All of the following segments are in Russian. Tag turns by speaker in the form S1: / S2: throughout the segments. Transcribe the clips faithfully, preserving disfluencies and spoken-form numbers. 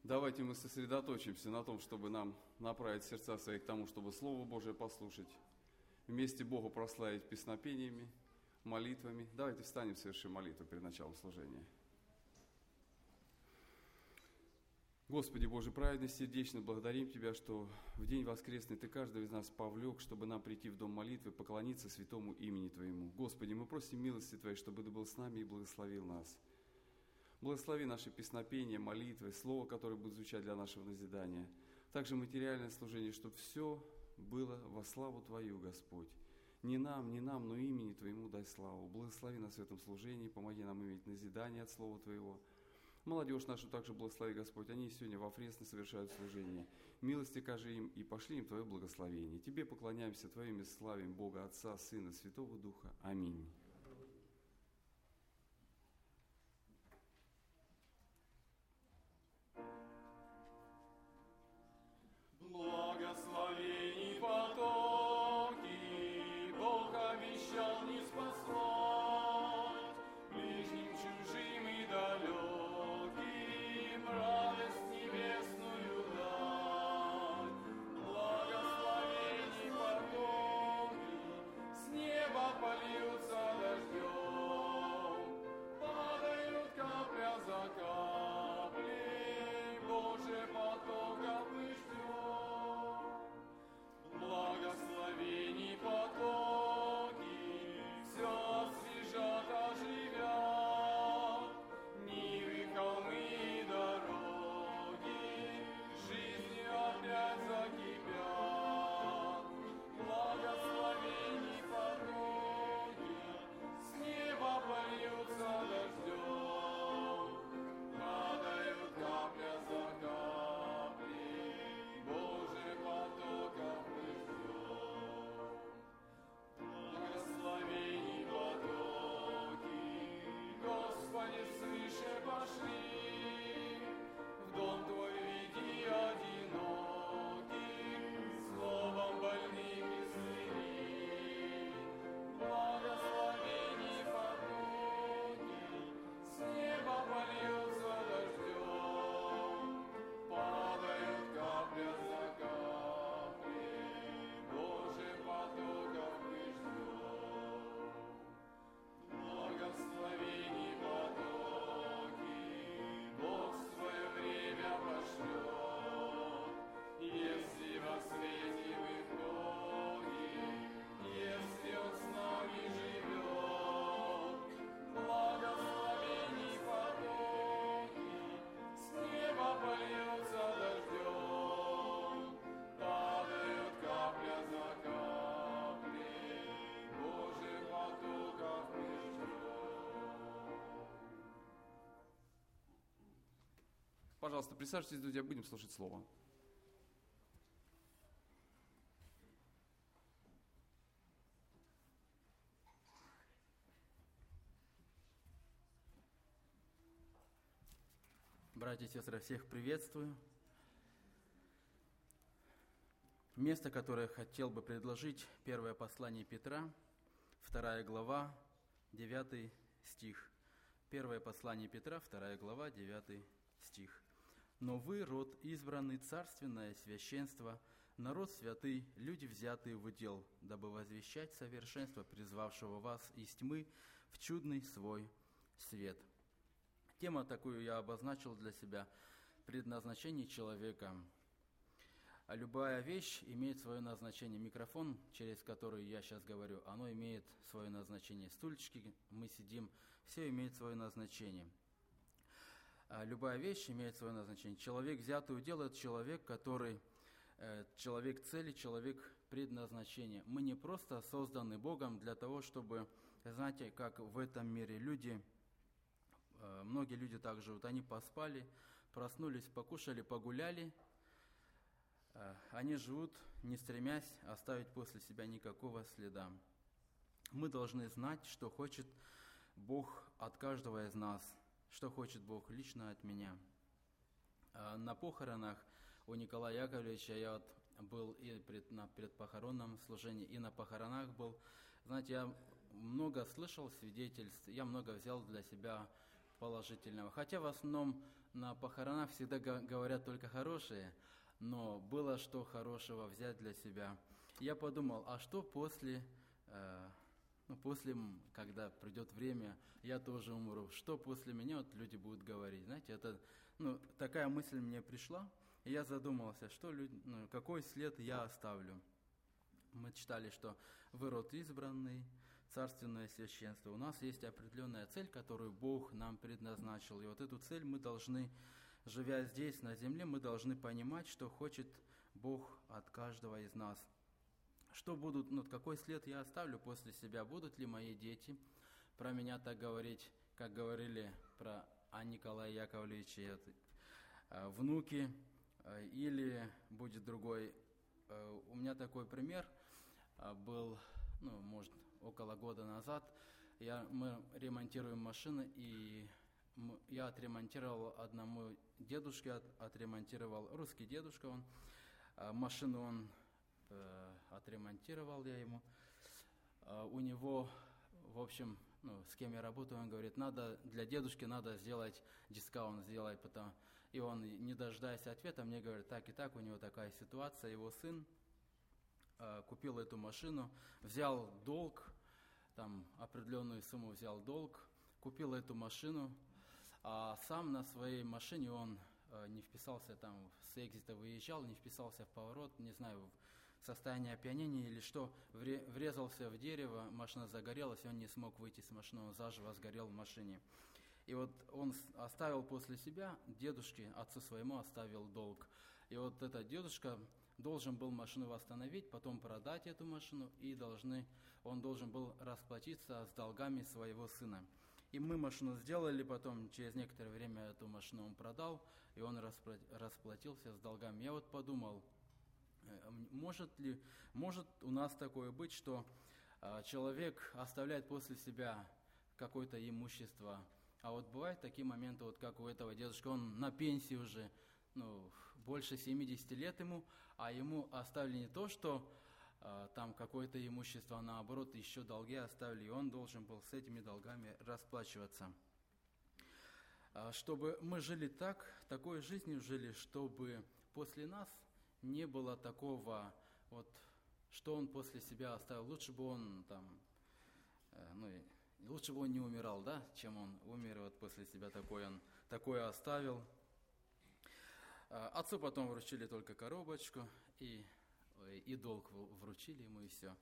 S1: Давайте мы сосредоточимся на том, чтобы нам направить сердца свои к тому, чтобы Слово Божие послушать, вместе Богу прославить песнопениями, молитвами. Давайте встанем, совершим молитву перед началом служения. Господи Боже, праведный, сердечно благодарим Тебя, что в день воскресный Ты каждого из нас повлек, чтобы нам прийти в дом молитвы, поклониться святому имени Твоему. Господи, мы просим милости Твоей, чтобы Ты был с нами и благословил нас. Благослови наши песнопения, молитвы, слово, которое будет звучать для нашего назидания. Также материальное служение, чтобы все было во славу Твою, Господь. Не нам, не нам, но имени Твоему дай славу. Благослови нас в этом служении, помоги нам иметь назидание от слова Твоего. Молодежь нашу также благослови, Господь. Они сегодня во Фресно совершают служение. Милости кажи им и пошли им Твое благословение. Тебе поклоняемся, Твоими славим Бога, Отца, Сына, Святого Духа. Аминь.
S2: Благословений потоки Бог обещал не спасать, ближним, чужим и далеким радость небесную дать. Благословений потоки с неба польются дождем, падают капля за каплей, Боже, потоков мы ждем. Благословений потоки все освежат, оживят, нивы, холмы и дороги жизнью опять закипят. Благословений потоки с неба польются дождем, падают капля за каплей, Боже, потоков мы ждем. Благословений потоки, Господи, свыше пошли, в дом Твой веди одиноких, словом больных исцели. Благословений потоки с неба польются дождем, падают капля за каплей, Боже, потоков мы ждем. Благословений потоки Бог в свое время пошлет, если во свете выходит, если Он с нами живет. Благословений потоки с неба польются дождем, падают капля за каплей, Боже, потоков мы ждем.
S1: Пожалуйста, присаживайтесь, друзья, будем слушать Слово.
S3: Братья и сестры, всех приветствую. Место, которое я хотел бы предложить, первое послание Петра, вторая глава, девятый стих. Первое послание Петра, вторая глава, девятый стих. «Но вы, род избранный, царственное священство, народ святый, люди, взятые в удел, дабы возвещать совершенство призвавшего вас из тьмы в чудный свой свет». Тему такую я обозначил для себя – предназначение человека. А любая вещь имеет свое назначение. Микрофон, через который я сейчас говорю, оно имеет свое назначение. Стульчики, мы сидим, все имеет свое назначение. А любая вещь имеет свое назначение. Человек, взятый в дело, это человек, который, э, человек цели, человек предназначения. Мы не просто созданы Богом для того, чтобы, знаете, как в этом мире люди... Многие люди так живут, они поспали, проснулись, покушали, погуляли. Они живут, не стремясь оставить после себя никакого следа. Мы должны знать, что хочет Бог от каждого из нас, что хочет Бог лично от меня. На похоронах у Николая Яковлевича я вот был и пред, на предпохоронном служении, и на похоронах был. Знаете, я много слышал свидетельств, я много взял для себя положительного. Хотя в основном на похоронах всегда га- говорят только хорошее, но было что хорошего взять для себя. Я подумал, а что после, э, ну, после, м, когда придет время, я тоже умру, что после меня вот люди будут говорить? Знаете, это, ну, такая мысль мне пришла, и я задумался, что люди, ну, какой след я оставлю. Мы читали, что вы род избранный, царственное священство. У нас есть определенная цель, которую Бог нам предназначил. И вот эту цель мы должны, живя здесь, на земле, мы должны понимать, что хочет Бог от каждого из нас. Что будут, ну, какой след я оставлю после себя? Будут ли мои дети про меня так говорить, как говорили про о Николае Яковлевиче, внуки, или будет другой? У меня такой пример был, ну, может, около года назад. Я, мы ремонтируем машины, и я отремонтировал одному дедушке, от, отремонтировал, русский дедушка он, машину он э, отремонтировал я ему. У него, в общем, ну, с кем я работаю, он говорит, надо для дедушки надо сделать дискаунт, сделать, потому... И он, не дожидаясь ответа, мне говорит, так и так, у него такая ситуация, его сын э, купил эту машину, взял долг, там определенную сумму взял долг, купил эту машину, а сам на своей машине он э, не вписался, там с экзита выезжал, не вписался в поворот, не знаю, в состояние опьянения или что, вре, врезался в дерево, машина загорелась, и он не смог выйти с машины, он заживо сгорел в машине. И вот он оставил после себя, дедушке, отцу своему оставил долг. И вот этот дедушка должен был машину восстановить, потом продать эту машину, и должны, он должен был расплатиться с долгами своего сына. И мы машину сделали, потом через некоторое время эту машину он продал, и он расплатился с долгами. Я вот подумал, может ли, может у нас такое быть, что человек оставляет после себя какое-то имущество. А вот бывают такие моменты, вот как у этого дедушки, он на пенсии уже, ну, больше семидесяти лет ему, а ему оставили не то, что э, там какое-то имущество, а наоборот, еще долги оставили, и он должен был с этими долгами расплачиваться. А чтобы мы жили так, такой жизнью жили, чтобы после нас не было такого, вот, что он после себя оставил. Лучше бы он там, э, ну, лучше бы он не умирал, да, чем он умер, вот после себя такое он такое оставил. Отцу потом вручили только коробочку, и, и долг вручили ему, и все.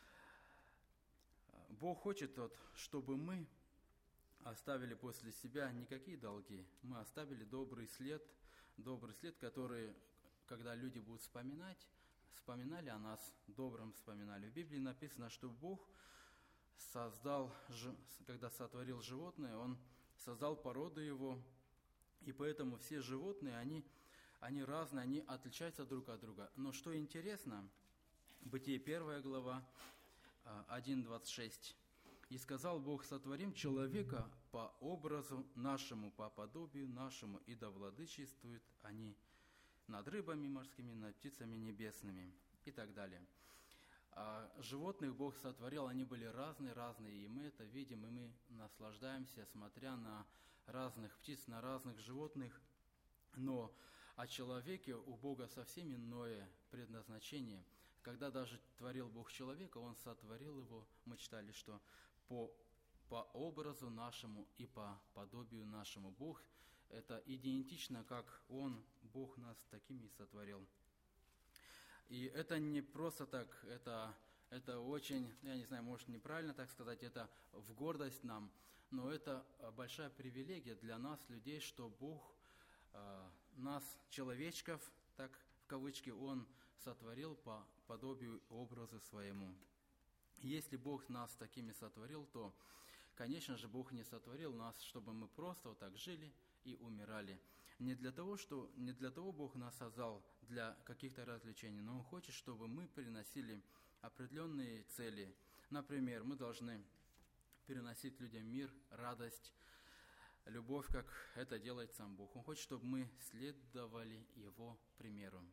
S3: Бог хочет, вот, чтобы мы оставили после себя никакие долги. Мы оставили добрый след, добрый след, который, когда люди будут вспоминать, вспоминали о нас, добрым вспоминали. В Библии написано, что Бог создал, когда сотворил животное, Он создал породу его, и поэтому все животные, они, они разные, они отличаются друг от друга. Но что интересно, Бытие первая глава, один двадцать шесть. «И сказал Бог, сотворим человека по образу нашему, по подобию нашему, и да владычествуют они над рыбами морскими, над птицами небесными», и так далее. А животных Бог сотворил, они были разные-разные, и мы это видим, и мы наслаждаемся, смотря на разных птиц, на разных животных. Но о человеке у Бога совсем иное предназначение. Когда даже творил Бог человека, Он сотворил его, мы читали, что по, по образу нашему и по подобию нашему. Бог – это идентично, как Он, Бог нас такими и сотворил. И это не просто так, это, это очень, я не знаю, может неправильно так сказать, это в гордость нам, но это большая привилегия для нас, людей, что Бог э, нас, человечков, так в кавычки, Он сотворил по подобию и образу своему. Если Бог нас такими сотворил, то, конечно же, Бог не сотворил нас, чтобы мы просто вот так жили и умирали. Не для того, что, не для того Бог нас создал для каких-то развлечений, но Он хочет, чтобы мы приносили определенные цели. Например, мы должны переносить людям мир, радость, любовь, как это делает сам Бог. Он хочет, чтобы мы следовали Его примеру.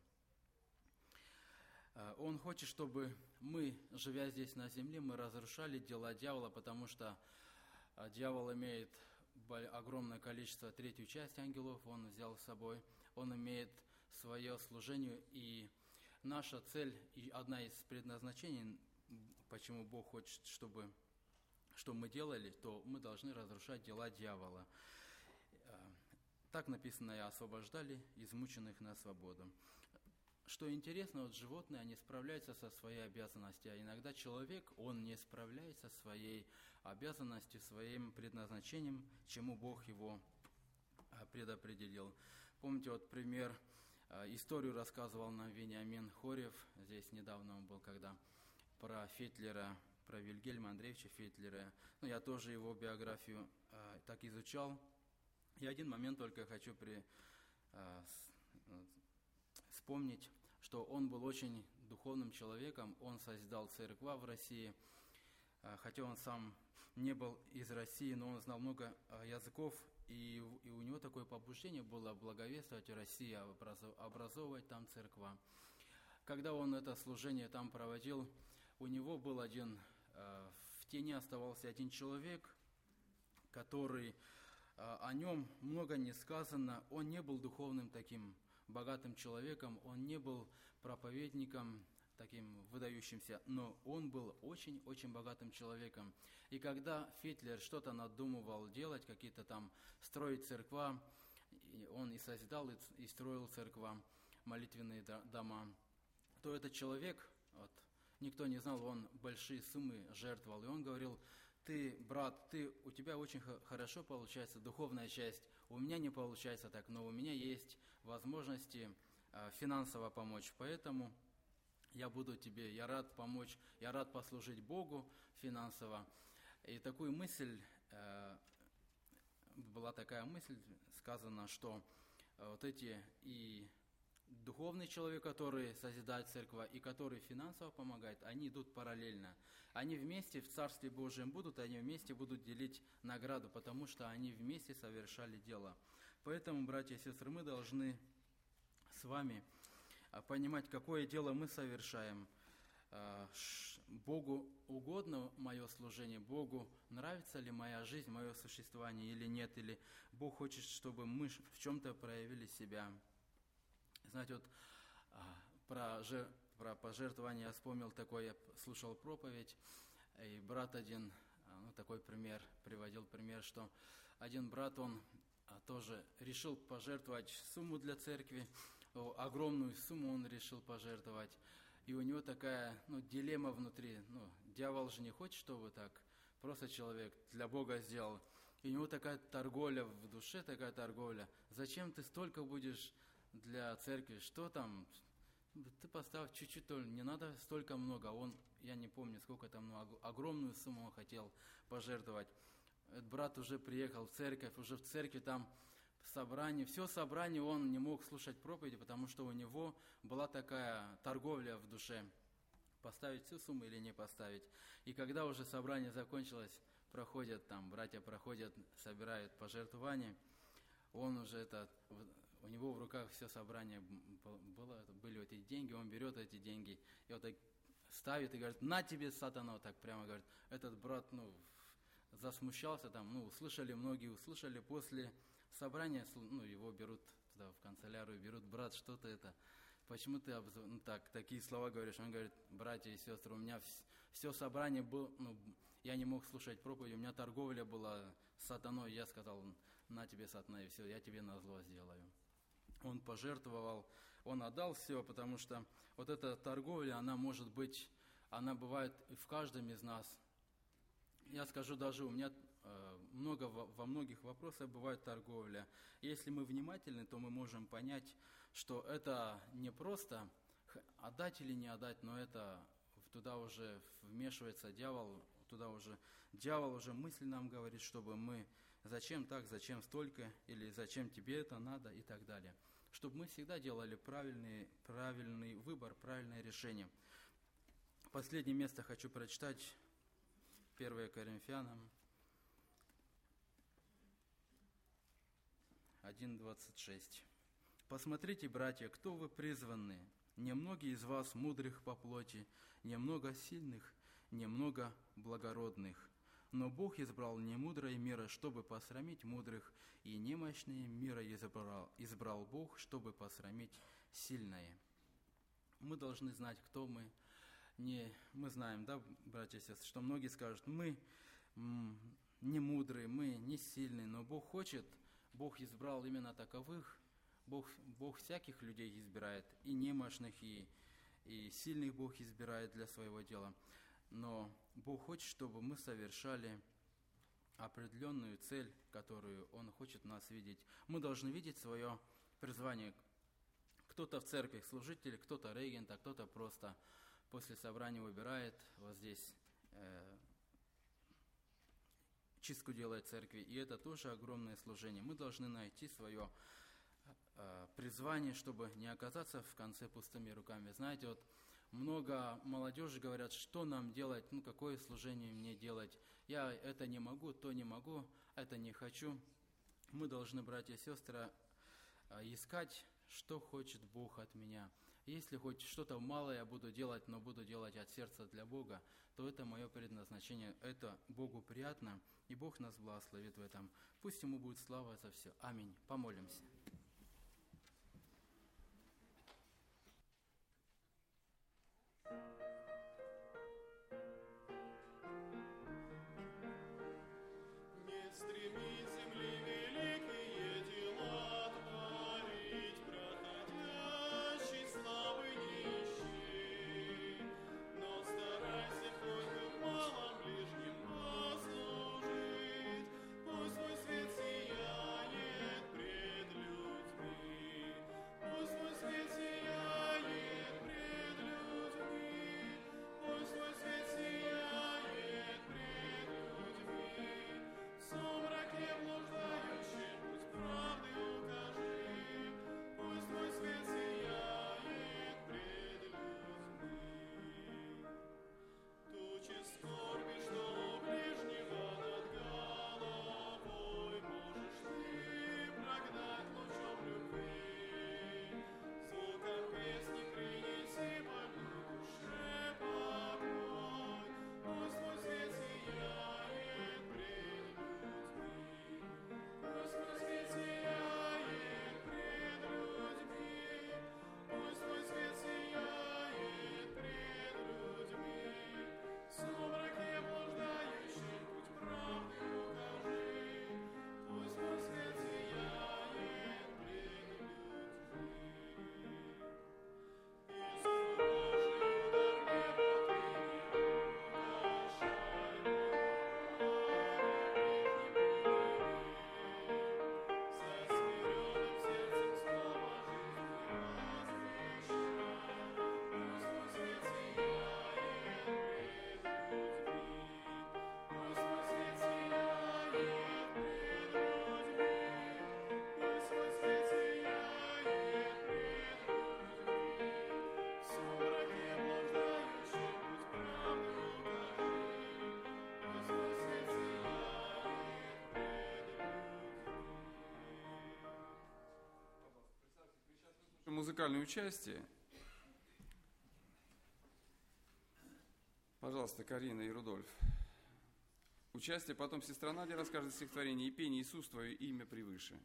S3: Он хочет, чтобы мы, живя здесь на земле, мы разрушали дела дьявола, потому что дьявол имеет огромное количество, третью часть ангелов он взял с собой. Он имеет свое служение, и наша цель, и одна из предназначений, почему Бог хочет, чтобы, чтобы мы делали, то мы должны разрушать дела дьявола. Так написано, и освобождали измученных на свободу. Что интересно, вот животные, они справляются со своей обязанностью, а иногда человек, он не справляется со своей обязанностью, своим предназначением, чему Бог его предопределил. Помните, вот пример, историю рассказывал нам Вениамин Хорев, здесь недавно он был, когда про Фетлера, про Вильгельма Андреевича Фетлера, ну, я тоже его биографию а, так изучал, и один момент только хочу при, а, с, вспомнить, что он был очень духовным человеком, он создал церква в России, а, хотя он сам не был из России, но он знал много а, языков, и, и у него такое побуждение было благовествовать Россию, образовывать там церква. Когда он это служение там проводил, у него был один, э, в тени оставался один человек, который, э, о нем много не сказано, он не был духовным таким богатым человеком, он не был проповедником таким выдающимся, но он был очень-очень богатым человеком. И когда Фетлер что-то надумывал делать, какие-то там строить церква, он и созидал, и строил церква, молитвенные дома, то этот человек, вот, никто не знал, он большие суммы жертвовал. И он говорил: ты, брат, ты, у тебя очень хорошо получается духовная часть, у меня не получается так, но у меня есть возможности э, финансово помочь, поэтому я буду тебе, я рад помочь, я рад послужить Богу финансово. И такую мысль, э, была такая мысль сказана, что вот эти и духовный человек, который созидает церковь, и который финансово помогает, они идут параллельно. Они вместе в Царстве Божьем будут, они вместе будут делить награду, потому что они вместе совершали дело. Поэтому, братья и сестры, мы должны с вами понимать, какое дело мы совершаем. Богу угодно мое служение, Богу нравится ли моя жизнь, мое существование или нет, или Бог хочет, чтобы мы в чем-то проявили себя. Знаете, вот про, жер, про пожертвование я вспомнил такой, я слушал проповедь, и брат один, ну, такой пример, приводил пример, что один брат, он тоже решил пожертвовать сумму для церкви, огромную сумму он решил пожертвовать, и у него такая, ну, дилемма внутри, ну, дьявол же не хочет, чтобы так просто человек для Бога сделал, и у него такая торговля в душе, такая торговля, зачем ты столько будешь для церкви, что там, ты поставь чуть-чуть, не надо столько много, он, я не помню, сколько там, но огромную сумму он хотел пожертвовать. Этот брат уже приехал в церковь, уже в церкви там собрание, все собрание он не мог слушать проповеди, потому что у него была такая торговля в душе, поставить всю сумму или не поставить. И когда уже собрание закончилось, проходят там, братья проходят, собирают пожертвования, он уже это, у него в руках все собрание было, были эти деньги, он берет эти деньги и вот так ставит и говорит: на тебе, сатана, так прямо говорит. Этот брат, ну, засмущался там, ну, услышали, многие услышали, после собрания, ну, его берут туда в канцелярию, берут: брат, что ты это, почему ты ну, так, такие слова говоришь? Он говорит: братья и сестры, у меня все собрание было, ну, я не мог слушать проповедь, у меня торговля была с сатаной, я сказал: на тебе, сатана, и все, я тебе назло сделаю. Он пожертвовал, он отдал все, потому что вот эта торговля, она может быть, она бывает в каждом из нас. Я скажу, даже у меня э, много, во многих вопросах бывает торговля. Если мы внимательны, то мы можем понять, что это не просто отдать или не отдать, но это туда уже вмешивается дьявол, туда уже дьявол уже мысли нам говорит, чтобы мы зачем так, зачем столько, или зачем тебе это надо и так далее. Чтобы мы всегда делали правильный, правильный выбор, правильное решение. Последнее место хочу прочитать. первое Коринфянам один двадцать шесть. «Посмотрите, братья, кто вы призванные. Немногие из вас мудрых по плоти, немного сильных, немного благородных. Но Бог избрал немудрое мира, чтобы посрамить мудрых, и немощные мира избрал, избрал Бог, чтобы посрамить сильное. Мы должны знать, кто мы. Не, мы знаем, да, братья и сестры, что многие скажут, мы м, не мудрые, мы не сильные, но Бог хочет, Бог избрал именно таковых, Бог, Бог всяких людей избирает, и немощных, и, и сильных Бог избирает для своего дела. Но Бог хочет, чтобы мы совершали определенную цель, которую Он хочет в нас видеть. Мы должны видеть свое призвание. Кто-то в церкви служитель, кто-то регент, а кто-то просто после собрания выбирает вот здесь э, чистку делает церкви. И это тоже огромное служение. Мы должны найти свое э, призвание, чтобы не оказаться в конце пустыми руками. Знаете, вот много молодежи говорят, что нам делать, ну какое служение мне делать. Я это не могу, то не могу, это не хочу. Мы должны, братья и сестры, искать, что хочет Бог от меня. Если хоть что-то малое я буду делать, но буду делать от сердца для Бога, то это мое предназначение, это Богу приятно, и Бог нас благословит в этом. Пусть Ему будет слава за все. Аминь. Помолимся.
S1: Музыкальное участие. Пожалуйста, Карина и Рудольф. Участие, потом сестра Надя расскажет стихотворение «И пение Иисус, Твое имя превыше».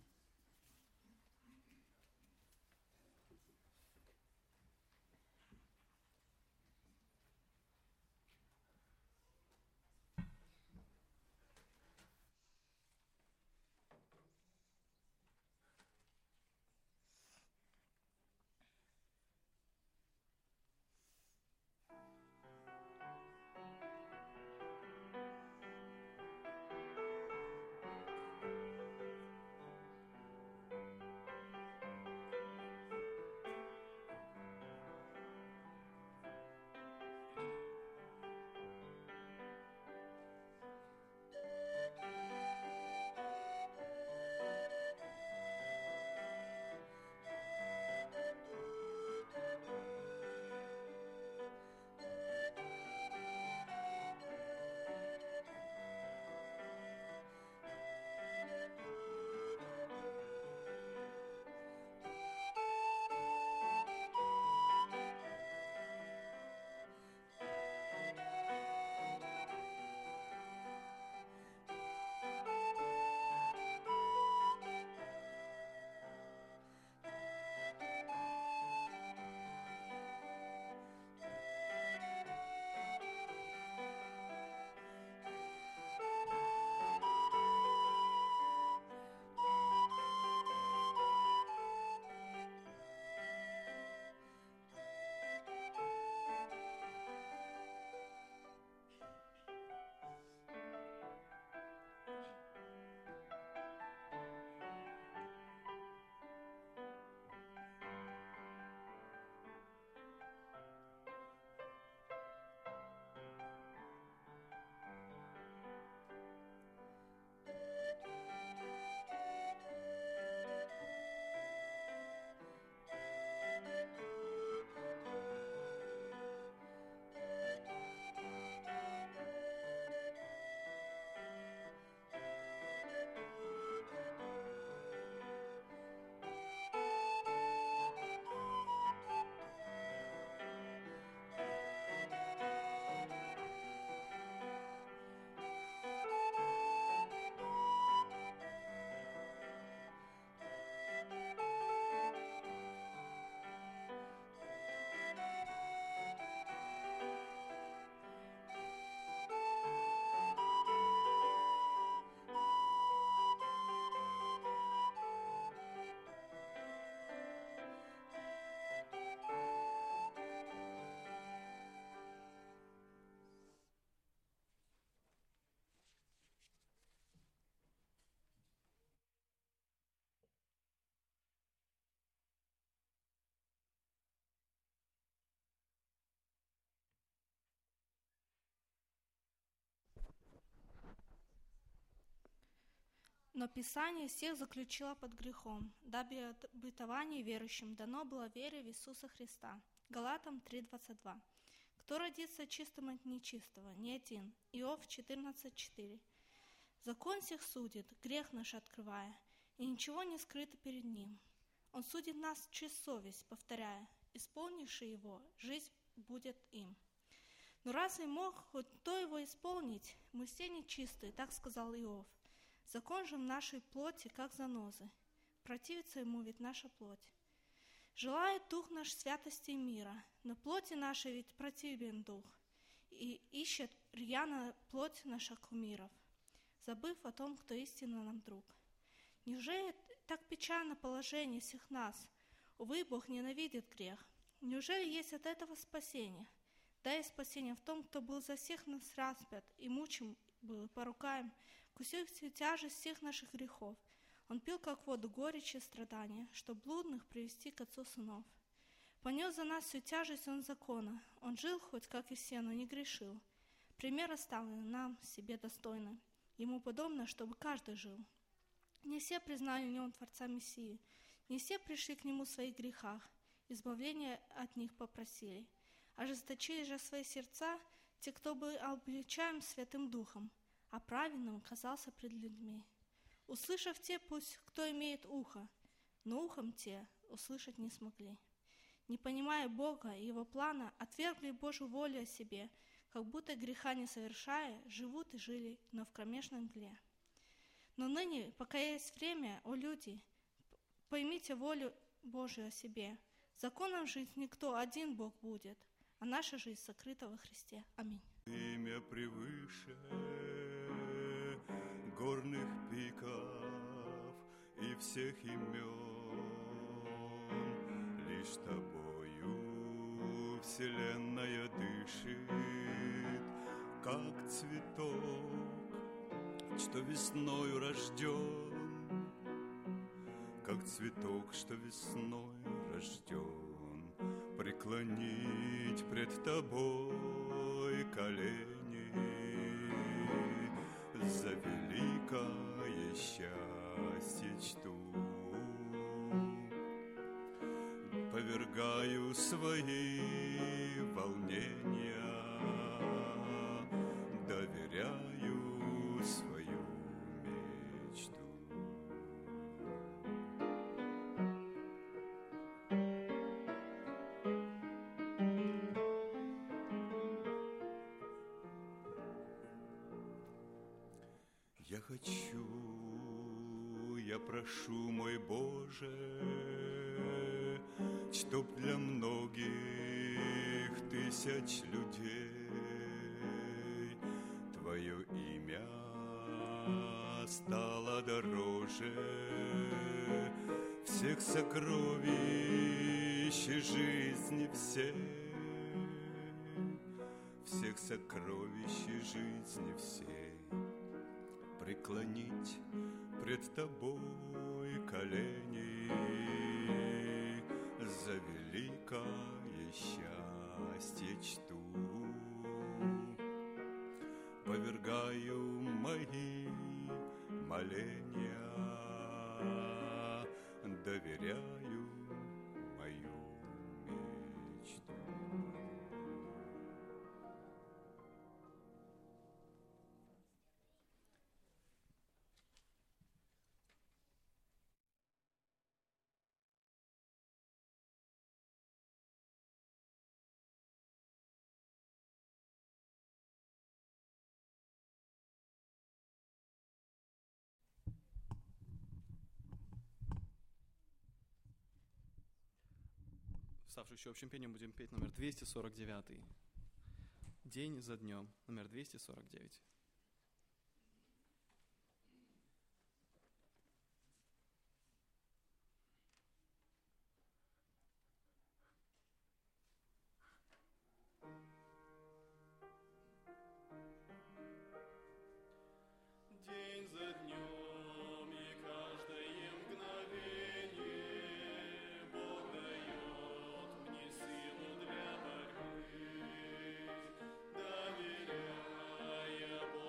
S4: Но Писание всех заключило под грехом, дабы обетование верующим дано было вере в Иисуса Христа. Галатам три двадцать два. Кто родится чистым от нечистого? Не один. Иов четырнадцать четыре. Закон всех судит, грех наш открывая, и ничего не скрыто перед ним. Он судит нас через совесть, повторяя, исполнивший его, жизнь будет им. Но разве мог хоть кто его исполнить? Мы все нечистые, так сказал Иов. Закон же в нашей плоти, как занозы. Противится ему ведь наша плоть. Желает дух наш святости и мира, но плоти нашей ведь противен дух, и ищет рьяно плоть наша кумиров, забыв о том, кто истинно нам друг. Неужели так печально положение всех нас? Увы, Бог ненавидит грех. Неужели есть от этого спасение? Да и спасение в том, кто был за всех нас распят и мучим был, порукаем, вкусил всю тяжесть всех наших грехов. Он пил, как воду, горечь и страдания, чтоб блудных привести к Отцу сынов. Понес за нас всю тяжесть Он закона. Он жил, хоть как и все, но не грешил. Пример оставлен нам, себе достойным. Ему подобно, чтобы каждый жил. Не все признали в Нем Творца Мессии. Не все пришли к Нему в своих грехах. Избавления от них попросили. Ожесточили же свои сердца те, кто был обличаем Святым Духом, а праведным казался пред людьми. Услышав те, пусть кто имеет ухо, но ухом те услышать не смогли. Не понимая Бога и Его плана, отвергли Божью волю о себе, как будто греха не совершая, живут и жили, но в кромешной мгле. Но ныне, пока есть время, о люди, поймите волю Божию о себе. Законом жить никто, один Бог будет, а наша жизнь сокрыта во Христе. Аминь.
S5: Имя превыше горных пиков и всех имен, лишь тобою вселенная дышит, как цветок, что весною рожден, как цветок, что весной рожден, преклонить пред тобой колени за великое счастье чту. Повергаю свои волнения, доверяю свою мечту. Я хочу, я прошу, мой Боже, чтоб для многих тысяч людей Твое имя стало дороже всех сокровищ и жизни всей, всех сокровищ и жизни всей. Преклонить пред Тобой колени за великое счастье чту. Повергаю мои моления, доверяю мою мечту.
S6: Вставший общим пением будем петь номер двести сорок девять. День за днем, номер двести сорок девять.
S2: День за днем и каждое мгновение Бог дает мне силу для борьбы, доверяя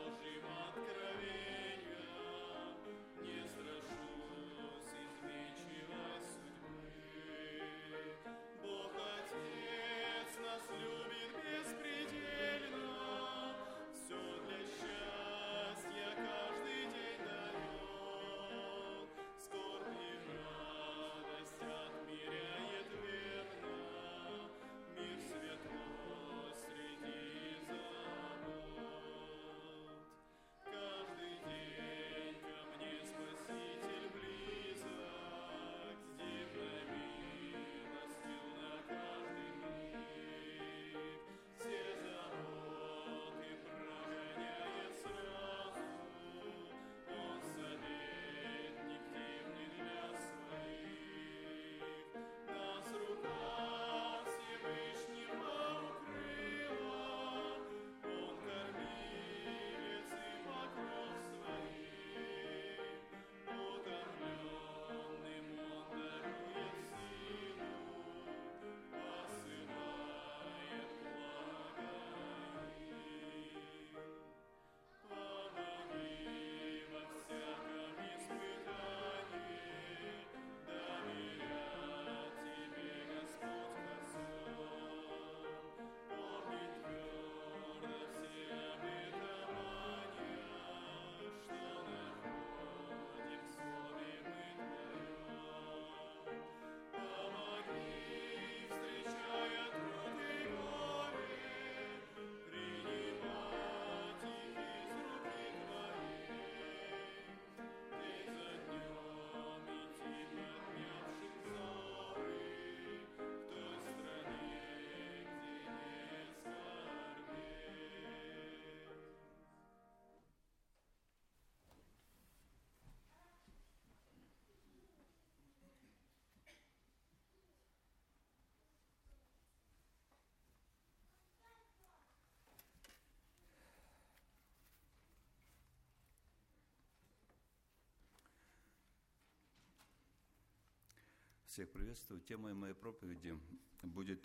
S5: Всех приветствую. Темой моей проповеди будет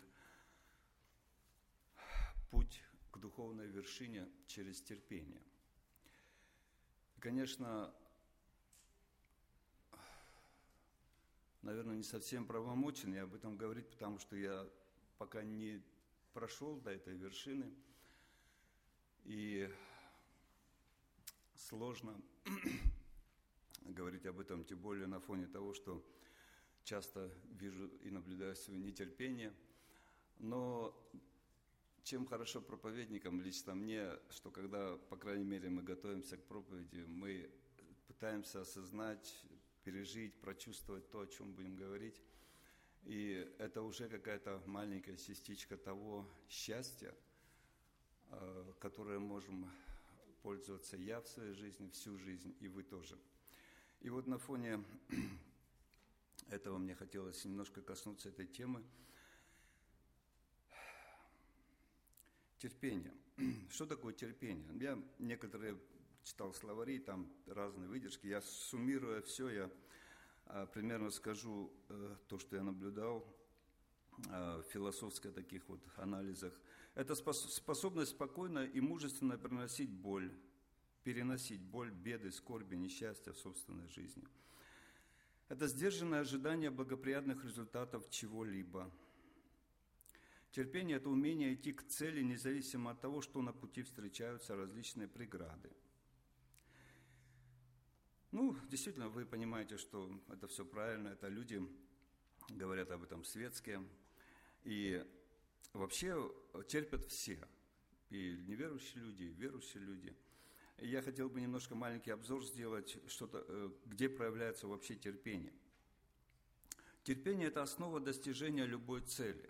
S5: «Путь к духовной вершине через терпение». И, конечно, наверное, не совсем правомочен я об этом говорить, потому что я пока не прошел до этой вершины, и сложно говорить об этом, тем более на фоне того, что часто вижу и наблюдаю свое нетерпение. Но чем хорошо проповедникам, лично мне, что когда, по крайней мере, мы готовимся к проповеди, мы пытаемся осознать, пережить, прочувствовать то, о чем будем говорить. И это уже какая-то маленькая частичка того счастья, которое можем пользоваться я в своей жизни, всю жизнь, и вы тоже. И вот на фоне этого мне хотелось немножко коснуться этой темы. Терпение. Что такое терпение? Я некоторые читал словари, там разные выдержки. Я, суммируя все, я а, примерно скажу а, то, что я наблюдал а, в философских таких вот анализах. Это спос- способность спокойно и мужественно переносить боль, переносить боль, беды, скорби, несчастья в собственной жизни. Это сдержанное ожидание благоприятных результатов чего-либо. Терпение – это умение идти к цели, независимо от того, что на пути встречаются различные преграды. Ну, действительно, вы понимаете, что это все правильно, это люди говорят об этом светские. И вообще терпят все, и неверующие люди, и верующие люди. И я хотел бы немножко маленький обзор сделать, что-то, где проявляется вообще терпение. Терпение – это основа достижения любой цели.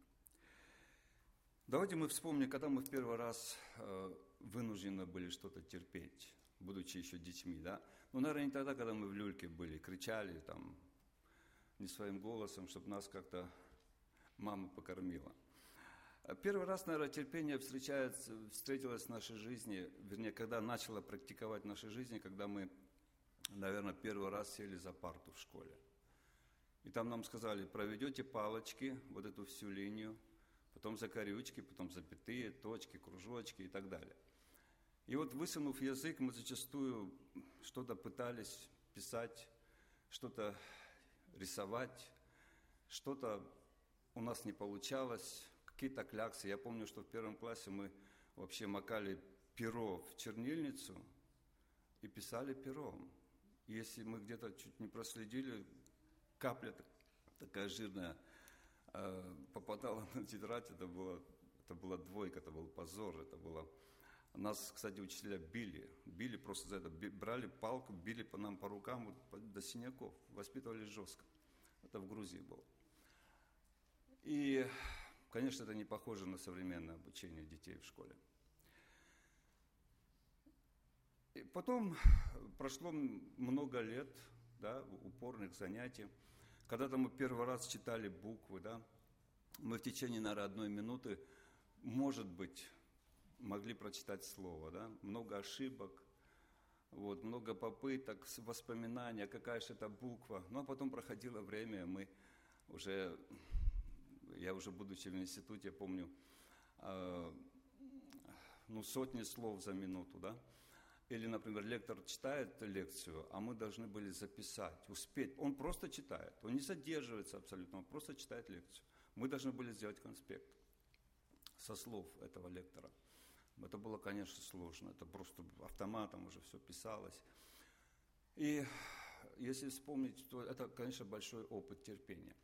S5: Давайте мы вспомним, когда мы в первый раз вынуждены были что-то терпеть, будучи еще детьми, да? Ну, наверное, не тогда, когда мы в люльке были, кричали там не своим голосом, чтобы нас как-то мама покормила. Первый раз, наверное, терпение встречается, встретилось в нашей жизни, вернее, когда начало практиковать в нашей жизни, когда мы, наверное, первый раз сели за парту в школе. И там нам сказали, проведете палочки, вот эту всю линию, потом закорючки, потом запятые, точки, кружочки и так далее. И вот, высунув язык, мы зачастую что-то пытались писать, что-то рисовать, что-то у нас не получалось, какие-то кляксы. Я помню, что в первом классе мы вообще макали перо в чернильницу и писали пером. И если мы где-то чуть не проследили, капля такая жирная попадала на тетрадь, это, было, это была двойка, это был позор, это было... Нас, кстати, учителя били, били просто за это, брали палку, били по нам по рукам вот, до синяков, воспитывали жестко. Это в Грузии было. И, конечно, это не похоже на современное обучение детей в школе. И потом прошло много лет, да, упорных занятий. Когда-то мы первый раз читали буквы, да, мы в течение, наверное, одной минуты, может быть, могли прочитать слово, да, много ошибок, вот, много попыток, воспоминания, какая же это буква. Ну, а потом проходило время, мы уже, я уже будучи в институте, помню, э, ну, сотни слов за минуту, да. Или, например, лектор читает лекцию, а мы должны были записать, успеть. Он просто читает, он не задерживается абсолютно, он просто читает лекцию. Мы должны были сделать конспект со слов этого лектора. Это было, конечно, сложно, это просто автоматом уже все писалось. И если вспомнить, то это, конечно, большой опыт терпения.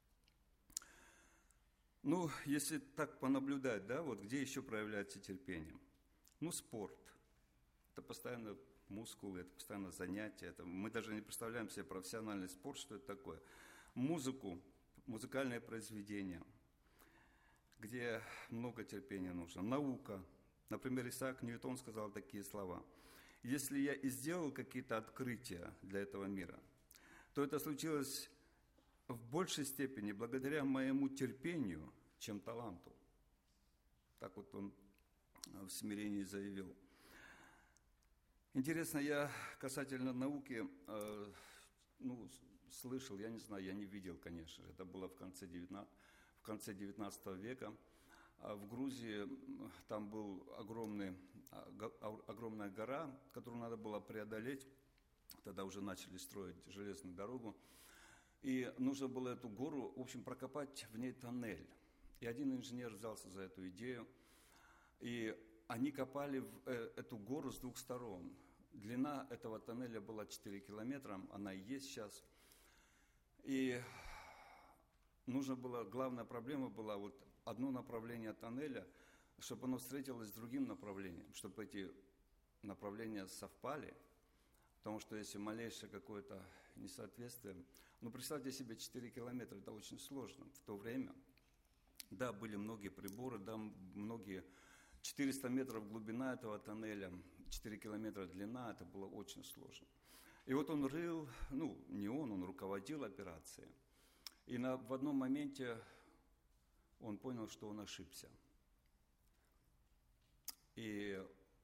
S5: Ну, если так понаблюдать, да, вот где еще проявляется терпение? Ну, спорт. Это постоянно мускулы, это постоянно занятия. Это, мы даже не представляем себе профессиональный спорт, что это такое. Музыку, музыкальное произведение, где много терпения нужно. Наука. Например, Исаак Ньютон сказал такие слова. Если я и сделал какие-то открытия для этого мира, то это случилось в большей степени благодаря моему терпению, чем таланту. Так вот он в смирении заявил. Интересно, я касательно науки, э, ну, слышал, я не знаю, я не видел, конечно. Это было в конце девятнадцатого века. В Грузии там был огромный, огромная гора, которую надо было преодолеть. Тогда уже начали строить железную дорогу. И нужно было эту гору, в общем, прокопать в ней тоннель. И один инженер взялся за эту идею. И они копали в эту гору с двух сторон. Длина этого тоннеля была четыре километра, она и есть сейчас. И нужно было, главная проблема была вот одно направление тоннеля, чтобы оно встретилось с другим направлением, чтобы эти направления совпали. Потому что если малейшее какое-то несоответствие, ну представьте себе, четыре километра, это очень сложно в то время. Да, были многие приборы, да, многие, четыреста метров глубина этого тоннеля, четыре километра длина, это было очень сложно. И вот он рыл, ну не он, он руководил операцией. И на, в одном моменте он понял, что он ошибся. И,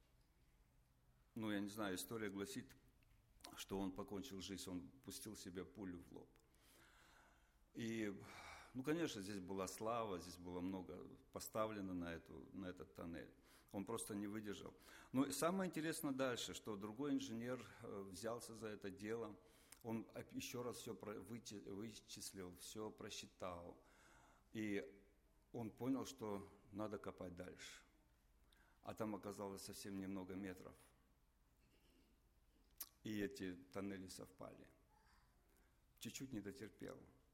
S5: ну я не знаю, история гласит, что он покончил жизнь, он пустил себе пулю в лоб. И, ну конечно, здесь была слава, здесь было много поставлено на, эту, на этот тоннель. Он просто не выдержал. Но самое интересное дальше, что другой инженер взялся за это дело, он еще раз все вычислил, все просчитал. И он понял, что надо копать дальше. А там оказалось совсем немного метров. И эти тоннели совпали. Чуть-чуть не дотерпел.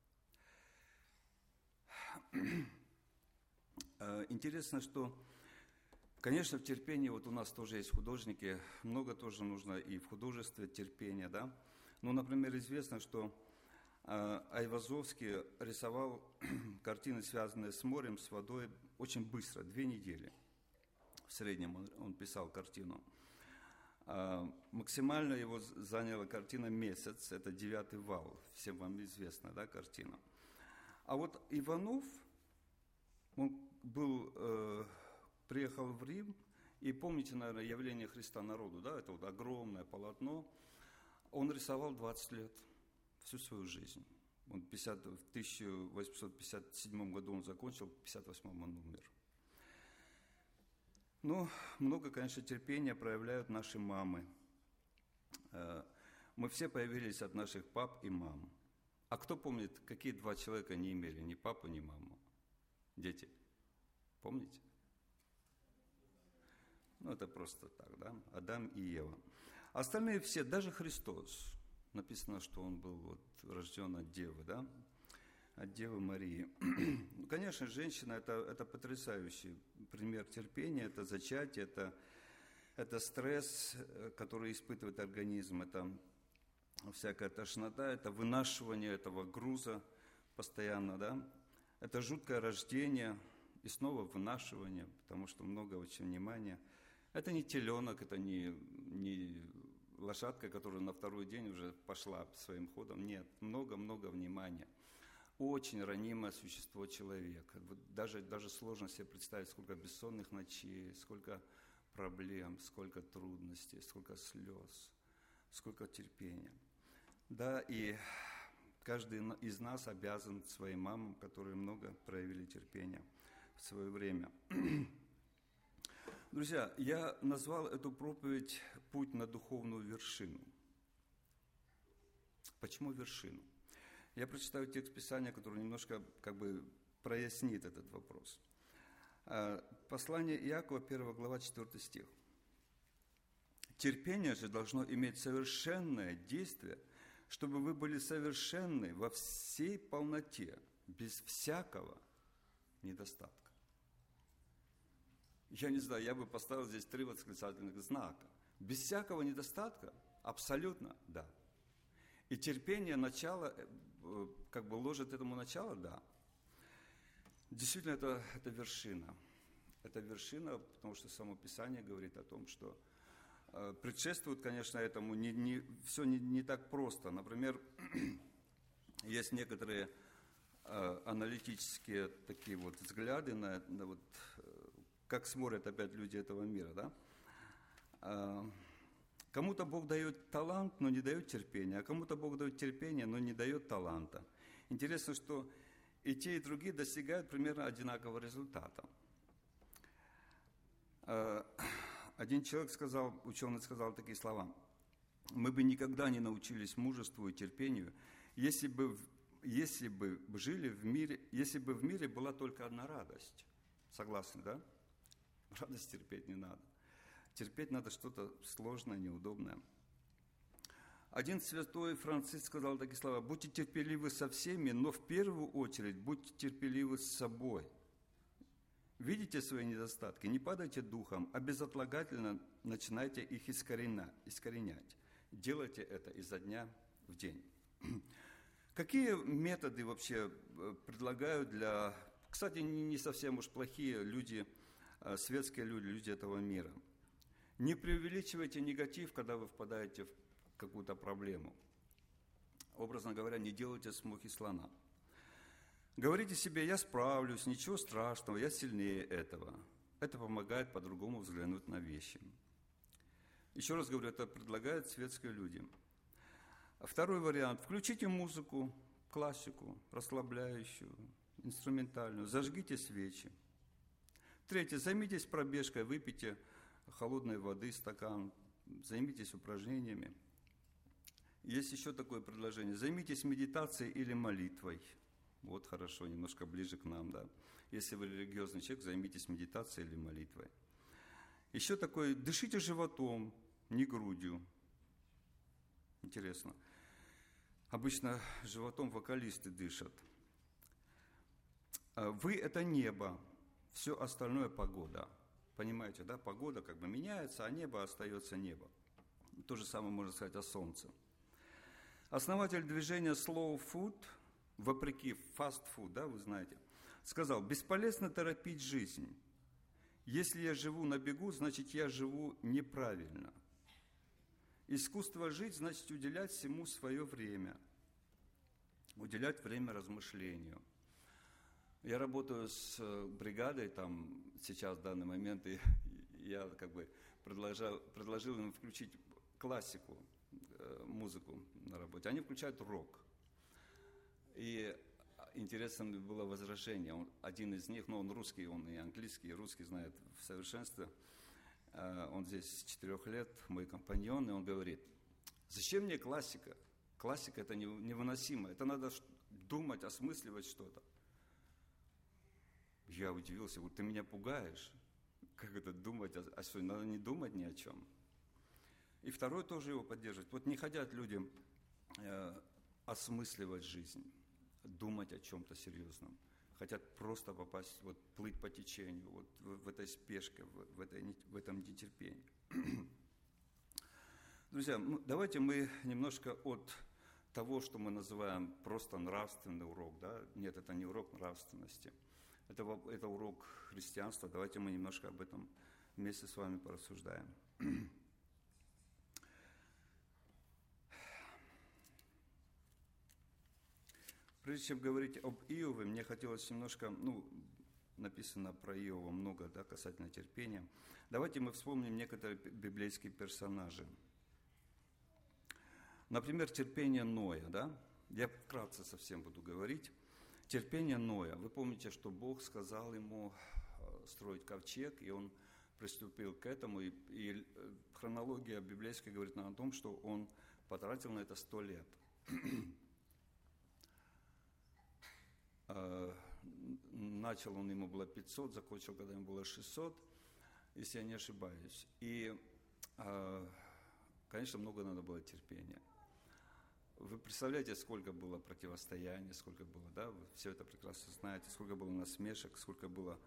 S5: Интересно, что, конечно, в терпении, вот у нас тоже есть художники, много тоже нужно и в художестве терпения, да. Ну, например, известно, что Айвазовский рисовал картины, связанные с морем, с водой, очень быстро, две недели. В среднем он, он писал картину. Максимально его заняла картина месяц, это «Девятый вал», всем вам известна, да, картина. А вот Иванов, он был, э, приехал в Рим, и помните, наверное, явление Христа народу, да, это вот огромное полотно. Он рисовал двадцать лет, всю свою жизнь. Он пятьдесят, в тысяча восемьсот пятьдесят седьмом году он закончил, в пятьдесят восьмом он умер. Ну, много, конечно, терпения проявляют наши мамы. Мы все появились от наших пап и мам. А кто помнит, какие два человека не имели ни папу, ни маму? Дети. Помните? Ну, это просто так, да? Адам и Ева. Остальные все, даже Христос, написано, что он был вот рожден от Девы, да? От Девы Марии. Ну, конечно, женщина это, – это потрясающий пример терпения, это зачатие, это, это стресс, который испытывает организм, это всякая тошнота, это вынашивание этого груза постоянно, да? Это жуткое рождение и снова вынашивание, потому что много очень внимания. Это не теленок, это не, не лошадка, которая на второй день уже пошла своим ходом. Нет, много-много внимания. Очень ранимое существо человек. Даже, даже сложно себе представить, сколько бессонных ночей, сколько проблем, сколько трудностей, сколько слез, сколько терпения. Да, и каждый из нас обязан своим мамам, которые много проявили терпения в свое время. Друзья, я назвал эту проповедь «Путь на духовную вершину». Почему вершину? Я прочитаю текст Писания, который немножко как бы прояснит этот вопрос. Послание Иакова, первая глава, четвёртый стих. «Терпение же должно иметь совершенное действие, чтобы вы были совершенны во всей полноте, без всякого недостатка». Я не знаю, я бы поставил здесь три восклицательных знака. Без всякого недостатка? Абсолютно, да. И терпение, начало, как бы ложит этому начало, да. Действительно, это, это вершина. Это вершина, потому что само Писание говорит о том, что э, предшествует, конечно, этому не, не, все не, не так просто. Например, есть некоторые э, аналитические такие вот взгляды на, на вот, э, как смотрят опять люди этого мира, да. Э, Кому-то Бог дает талант, но не дает терпения, а кому-то Бог дает терпение, но не дает таланта. Интересно, что и те, и другие достигают примерно одинакового результата. Один человек сказал, ученый сказал такие слова: «Мы бы никогда не научились мужеству и терпению, если бы, если бы жили в мире, если бы в мире была только одна радость». Согласны, да? Радость терпеть не надо. Терпеть надо что-то сложное, неудобное. Один святой Франциск сказал такие слова: «Будьте терпеливы со всеми, но в первую очередь будьте терпеливы с собой. Видите свои недостатки, не падайте духом, а безотлагательно начинайте их искоренять. Делайте это изо дня в день». Какие методы вообще предлагают для... Кстати, не совсем уж плохие люди, светские люди, люди этого мира. Не преувеличивайте негатив, когда вы впадаете в какую-то проблему. Образно говоря, не делайте с мухи слона. Говорите себе: «Я справлюсь, ничего страшного, я сильнее этого». Это помогает по-другому взглянуть на вещи. Еще раз говорю, это предлагают светские люди. Второй вариант. Включите музыку, классику, расслабляющую, инструментальную. Зажгите свечи. Третье. Займитесь пробежкой, выпейте холодной воды, стакан, займитесь упражнениями. Есть еще такое предложение. Займитесь медитацией или молитвой. Вот хорошо, немножко ближе к нам, да. Если вы религиозный человек, займитесь медитацией или молитвой. Еще такое: дышите животом, не грудью. Интересно. Обычно животом вокалисты дышат. Вы – это небо, все остальное – погода. Понимаете, да? Погода как бы меняется, а небо остается небо. То же самое можно сказать о солнце. Основатель движения Slow Food, вопреки Fast Food, да, вы знаете, сказал: «Бесполезно торопить жизнь. Если я живу на бегу, значит, я живу неправильно. Искусство жить значит уделять всему свое время, уделять время размышлению». Я работаю с бригадой там сейчас, в данный момент, и я как бы предложил, предложил им включить классику, музыку на работе. Они включают рок. И интересно было возражение. Он, один из них, ну он русский, он и английский, и русский знает в совершенстве. Он здесь с четырех лет, мой компаньон, и он говорит: «Зачем мне классика? Классика – это невыносимо, это надо думать, осмысливать что-то». Я удивился, говорю: «Ты меня пугаешь? Как это думать? А что, надо не думать ни о чем?» И второй тоже его поддерживает. Вот не хотят люди э, осмысливать жизнь, думать о чем-то серьезном. Хотят просто попасть, вот, плыть по течению, вот, в, в этой спешке, в, в, этой, в этом нетерпении. Друзья, ну, давайте мы немножко от того, что мы называем просто нравственный урок, да? Нет, это не урок нравственности, это, это урок христианства. Давайте мы немножко об этом вместе с вами порассуждаем. Прежде чем говорить об Иове, мне хотелось немножко, ну, написано про Иова много, да, касательно терпения. Давайте мы вспомним некоторые библейские персонажи. Например, терпение Ноя, да? Я вкратце совсем буду говорить. Терпение Ноя. Вы помните, что Бог сказал ему строить ковчег, и он приступил к этому, и, и хронология библейская говорит нам о том, что он потратил на это сто лет. Начал он, ему было пятьсот, закончил, когда ему было шестьсот, если я не ошибаюсь. И, конечно, много надо было терпения. Вы представляете, сколько было противостояний, сколько было, да, вы все это прекрасно знаете, сколько было насмешек, сколько было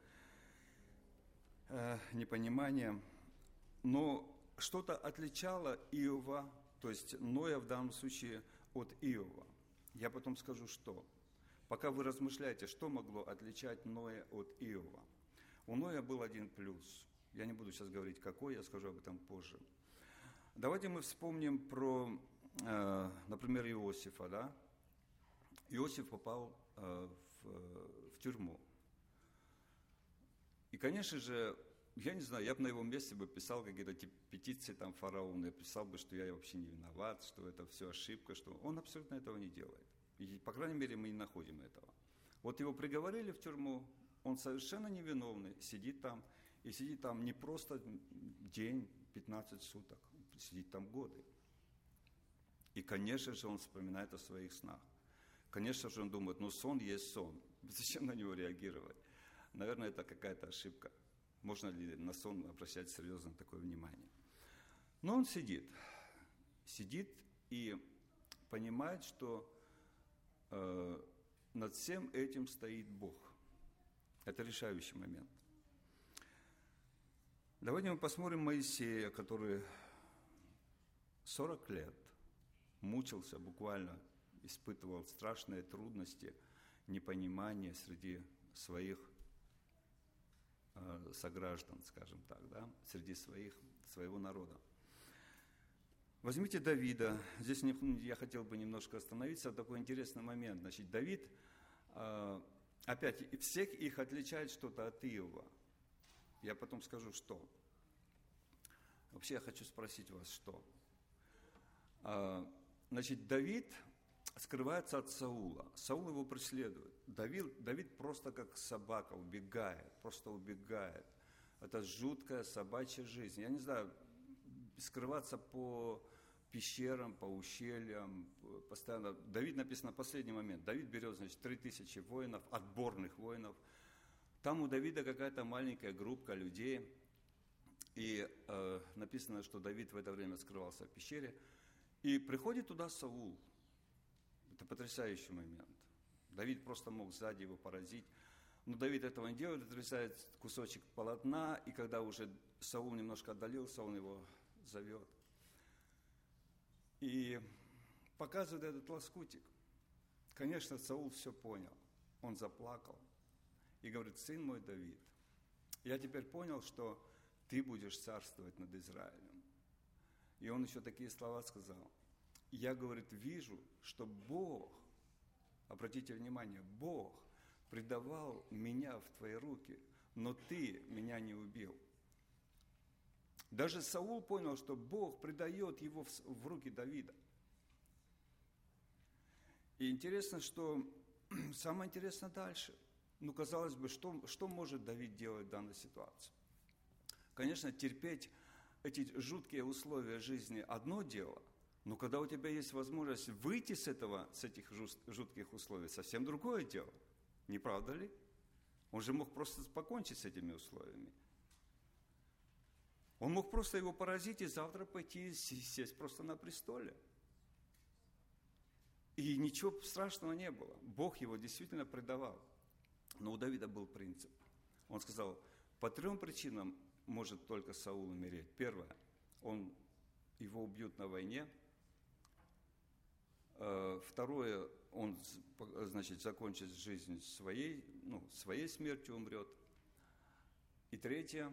S5: э, непонимания. Но что-то отличало Иова, то есть Ноя в данном случае, от Иова. Я потом скажу, что. Пока вы размышляете, что могло отличать Ноя от Иова. У Ноя был один плюс. Я не буду сейчас говорить, какой, я скажу об этом позже. Давайте мы вспомним про, э, например, Иосифа. Да? Иосиф попал э, в, в тюрьму. И, конечно же, я не знаю, я бы на его месте бы писал какие-то петиции там фараону, я писал бы, что я вообще не виноват, что это все ошибка, что он абсолютно этого не делает. И, по крайней мере, мы не находим этого. Вот его приговорили в тюрьму, он совершенно невиновный, сидит там, и сидит там не просто день, пятнадцать суток, сидит там годы. И, конечно же, он вспоминает о своих снах. Конечно же, он думает, ну сон есть сон, зачем на него реагировать? Наверное, это какая-то ошибка. Можно ли на сон обращать серьезно такое внимание? Но он сидит, сидит и понимает, что э, над всем этим стоит Бог. Это решающий момент. Давайте мы посмотрим Моисея, который сорок лет мучился, буквально испытывал страшные трудности, непонимание среди своих сограждан, скажем так, да, среди своих, своего народа. Возьмите Давида. Здесь я хотел бы немножко остановиться. Такой интересный момент. Значит, Давид, опять, всех их отличает что-то от Иова. Я потом скажу, что. Вообще, я хочу спросить вас, что. Значит, Давид скрывается от Саула. Саул его преследует. Давид, Давид просто как собака убегает, просто убегает. Это жуткая собачья жизнь. Я не знаю, скрываться по пещерам, по ущельям, постоянно. Давид, написано, последний момент. Давид берет, значит, три тысячи воинов, отборных воинов. Там у Давида какая-то маленькая группа людей. И э, написано, что Давид в это время скрывался в пещере. И приходит туда Саул. Это потрясающий момент. Давид просто мог сзади его поразить. Но Давид этого не делает, отрезает кусочек полотна, и когда уже Саул немножко отдалился, он его зовет. И показывает этот лоскутик. Конечно, Саул все понял. Он заплакал и говорит: сын мой Давид, я теперь понял, что ты будешь царствовать над Израилем. И он еще такие слова сказал. Я, говорит, вижу, что Бог, обратите внимание, Бог предавал меня в твои руки, но ты меня не убил. Даже Саул понял, что Бог предает его в, в руки Давида. И интересно, что самое интересное дальше. Ну, казалось бы, что, что может Давид делать в данной ситуации? Конечно, терпеть эти жуткие условия жизни одно дело, но когда у тебя есть возможность выйти с этого, с этих жутких условий, совсем другое дело. Не правда ли? Он же мог просто покончить с этими условиями. Он мог просто его поразить и завтра пойти сесть просто на престоле. И ничего страшного не было. Бог его действительно предавал. Но у Давида был принцип. Он сказал, по трем причинам может только Саул умереть. Первое, он, его убьют на войне. Второе, он, значит, закончит жизнь своей, ну, своей смертью умрет. И третье,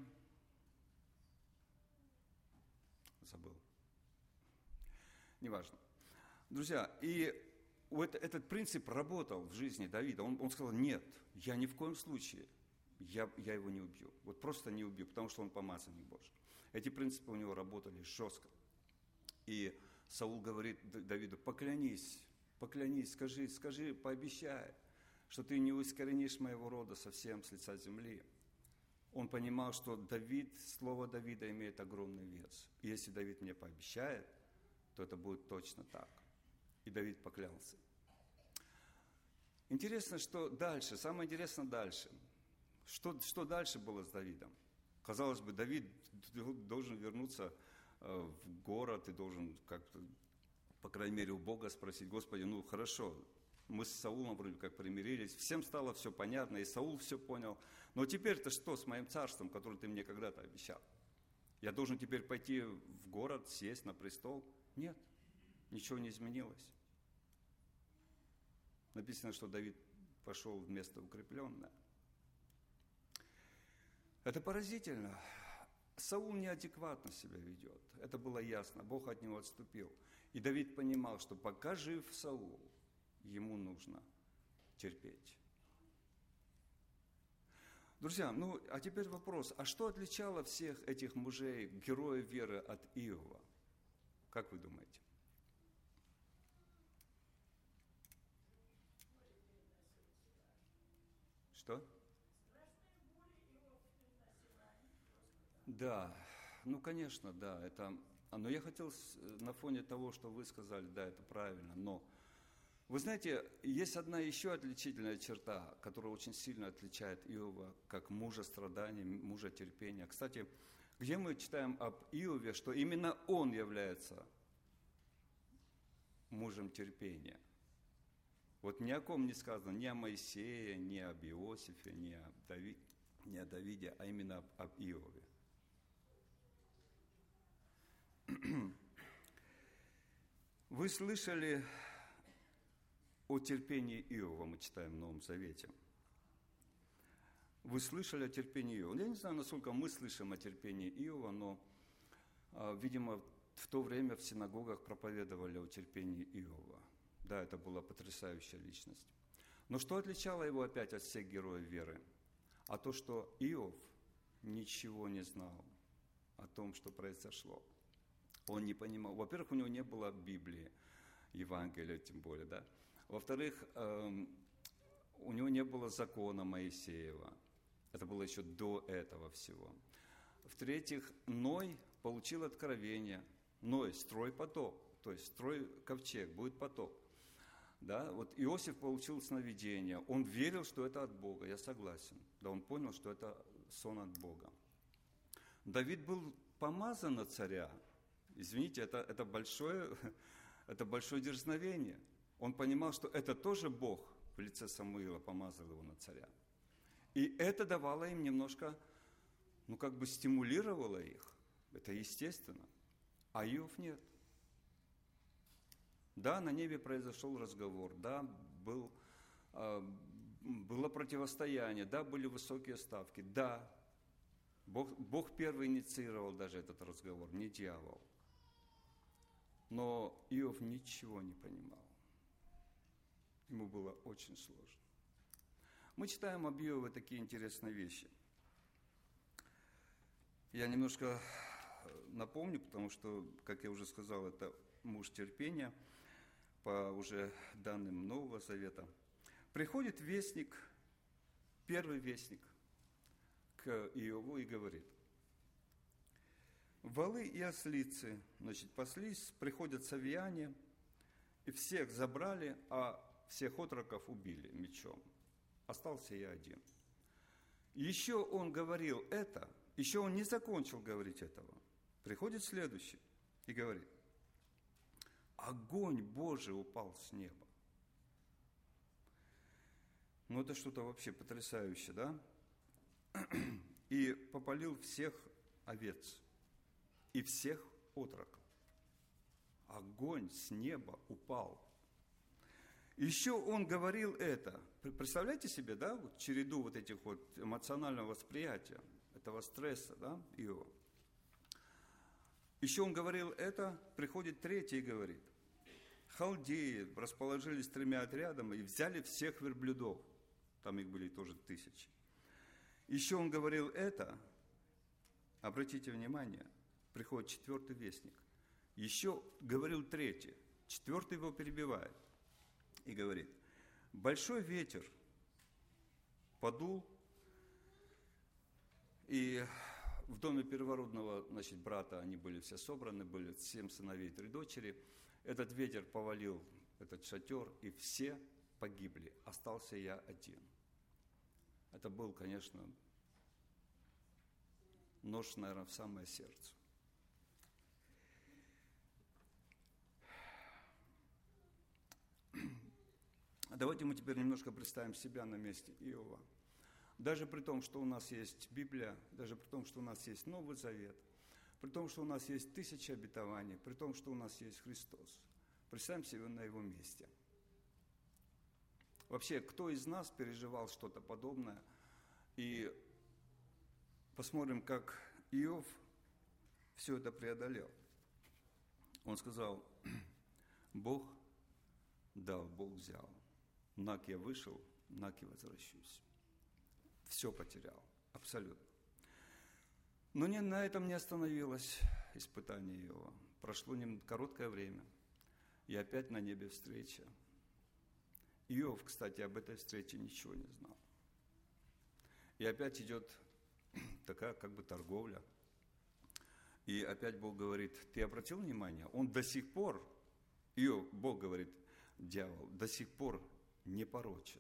S5: забыл, неважно. Друзья, и вот этот принцип работал в жизни Давида. Он, он сказал, нет, я ни в коем случае, я, я его не убью. Вот просто не убью, потому что он помазанник Божий. Эти принципы у него работали жестко. И Саул говорит Давиду, поклянись, поклянись, скажи, скажи, пообещай, что ты не искоренишь моего рода совсем с лица земли. Он понимал, что Давид, слово Давида имеет огромный вес. И если Давид мне пообещает, то это будет точно так. И Давид поклялся. Интересно, что дальше, самое интересное дальше. Что, что дальше было с Давидом? Казалось бы, Давид должен вернуться в город и должен как-то, по крайней мере, у Бога спросить, Господи, ну хорошо, мы с Саулом вроде как примирились, всем стало все понятно, и Саул все понял. Но теперь-то что с моим царством, которое ты мне когда-то обещал? Я должен теперь пойти в город, сесть на престол? Нет, ничего не изменилось. Написано, что Давид пошел в место укрепленное. Это поразительно. Саул неадекватно себя ведет. Это было ясно. Бог от него отступил. И Давид понимал, что пока жив Саул, ему нужно терпеть. Друзья, ну, а теперь вопрос, а что отличало всех этих мужей, героев веры от Иова? Как вы думаете? Что? Да, ну, конечно, да, это... Но я хотел на фоне того, что вы сказали, да, это правильно, но вы знаете, есть одна еще отличительная черта, которая очень сильно отличает Иова как мужа страданий, мужа терпения. Кстати, где мы читаем об Иове, что именно он является мужем терпения? Вот ни о ком не сказано, ни о Моисее, ни об Иосифе, ни о, Дави, ни о Давиде, а именно об, об Иове. Вы слышали о терпении Иова, мы читаем в Новом Завете. Вы слышали о терпении Иова. Я не знаю, насколько мы слышим о терпении Иова, но, видимо, в то время в синагогах проповедовали о терпении Иова. Да, это была потрясающая личность. Но что отличало его опять от всех героев веры? А то, что Иов ничего не знал о том, что произошло. Он не понимал. Во-первых, у него не было Библии, Евангелия тем более, да. Во-вторых, эм, у него не было закона Моисеева. Это было еще до этого всего. В-третьих, Ной получил откровение. Ной, строй потоп, то есть строй ковчег, будет потоп. Да? Вот Иосиф получил сновидение. Он верил, что это от Бога, я согласен. Да, он понял, что это сон от Бога. Давид был помазан на царя. Извините, это, это, большое, это большое дерзновение. Он понимал, что это тоже Бог в лице Самуила помазал его на царя. И это давало им немножко, ну как бы стимулировало их. Это естественно. А Иов нет. Да, на небе произошел разговор, да, был, э, было противостояние, да, были высокие ставки, да. Бог, Бог первый инициировал даже этот разговор, не дьявол. Но Иов ничего не понимал. Ему было очень сложно. Мы читаем об Иове такие интересные вещи. Я немножко напомню, потому что, как я уже сказал, это муж терпения, по уже данным Нового Завета. Приходит вестник, первый вестник к Иову и говорит: «Волы и ослицы, значит, паслись, приходят савияне, и всех забрали, а всех отроков убили мечом. Остался я один». Еще он говорил это, еще он не закончил говорить этого. Приходит следующий и говорит: огонь Божий упал с неба. Ну, это что-то вообще потрясающее, да? И попалил всех овец и всех отроков. Огонь с неба упал. Еще он говорил это. Представляете себе, да, вот череду вот этих вот эмоционального восприятия, этого стресса, да, Иова. Еще он говорил это, приходит третий и говорит: халдеи расположились тремя отрядами и взяли всех верблюдов. Там их были тоже тысячи. Еще он говорил это, обратите внимание, приходит четвертый вестник. Еще говорил третий, четвертый его перебивает и говорит: большой ветер подул, и в доме первородного, значит, брата они были все собраны, были семь сыновей, три дочери. Этот ветер повалил этот шатер, и все погибли. Остался я один. Это был, конечно, нож, наверное, в самое сердце. Давайте мы теперь немножко представим себя на месте Иова. Даже при том, что у нас есть Библия, даже при том, что у нас есть Новый Завет, при том, что у нас есть тысячи обетований, при том, что у нас есть Христос. Представим себя на Его месте. Вообще, кто из нас переживал что-то подобное? И посмотрим, как Иов все это преодолел. Он сказал: Бог дал, Бог взял. Нак я вышел, нак и возвращусь. все потерял, абсолютно. Но не, на этом не остановилось испытание Иова. Прошло не, короткое время, и опять на небе встреча. Иов, кстати, об этой встрече ничего не знал. И опять идет такая как бы торговля. И опять Бог говорит, ты обратил внимание, он до сих пор, Иов, Бог говорит, дьявол, до сих пор непорочен.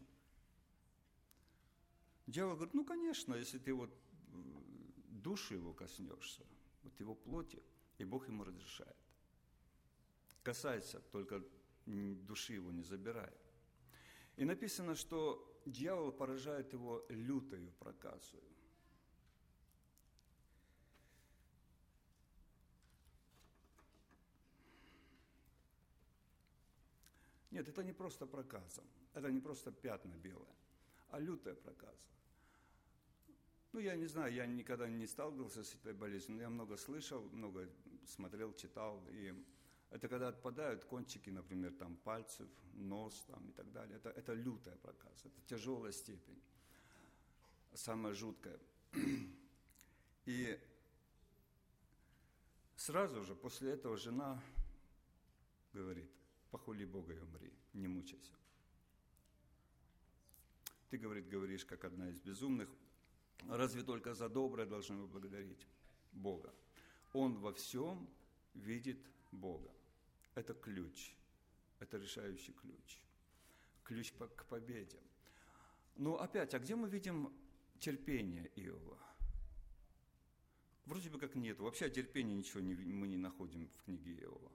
S5: Дьявол говорит, ну, конечно, если ты вот души его коснешься, вот его плоти, и Бог ему разрешает. Касайся, только души его не забирай. И написано, что дьявол поражает его лютою проказою. Нет, это не просто проказа, это не просто пятна белые, а лютая проказа. Ну, я не знаю, я никогда не сталкивался с этой болезнью, но я много слышал, много смотрел, читал. И это когда отпадают кончики, например, там, пальцев, нос там, и так далее. Это, это лютая проказа, это тяжелая степень, самая жуткая. И сразу же после этого жена говорит, похули Бога и умри, не мучайся. Ты, говорит, говоришь, как одна из безумных, разве только за доброе должны мы благодарить Бога? Он во всем видит Бога. Это ключ, это решающий ключ, ключ к победе. Но опять, а где мы видим терпение Иова? Вроде бы как нет. Вообще о терпении ничего не, мы не находим в книге Иова.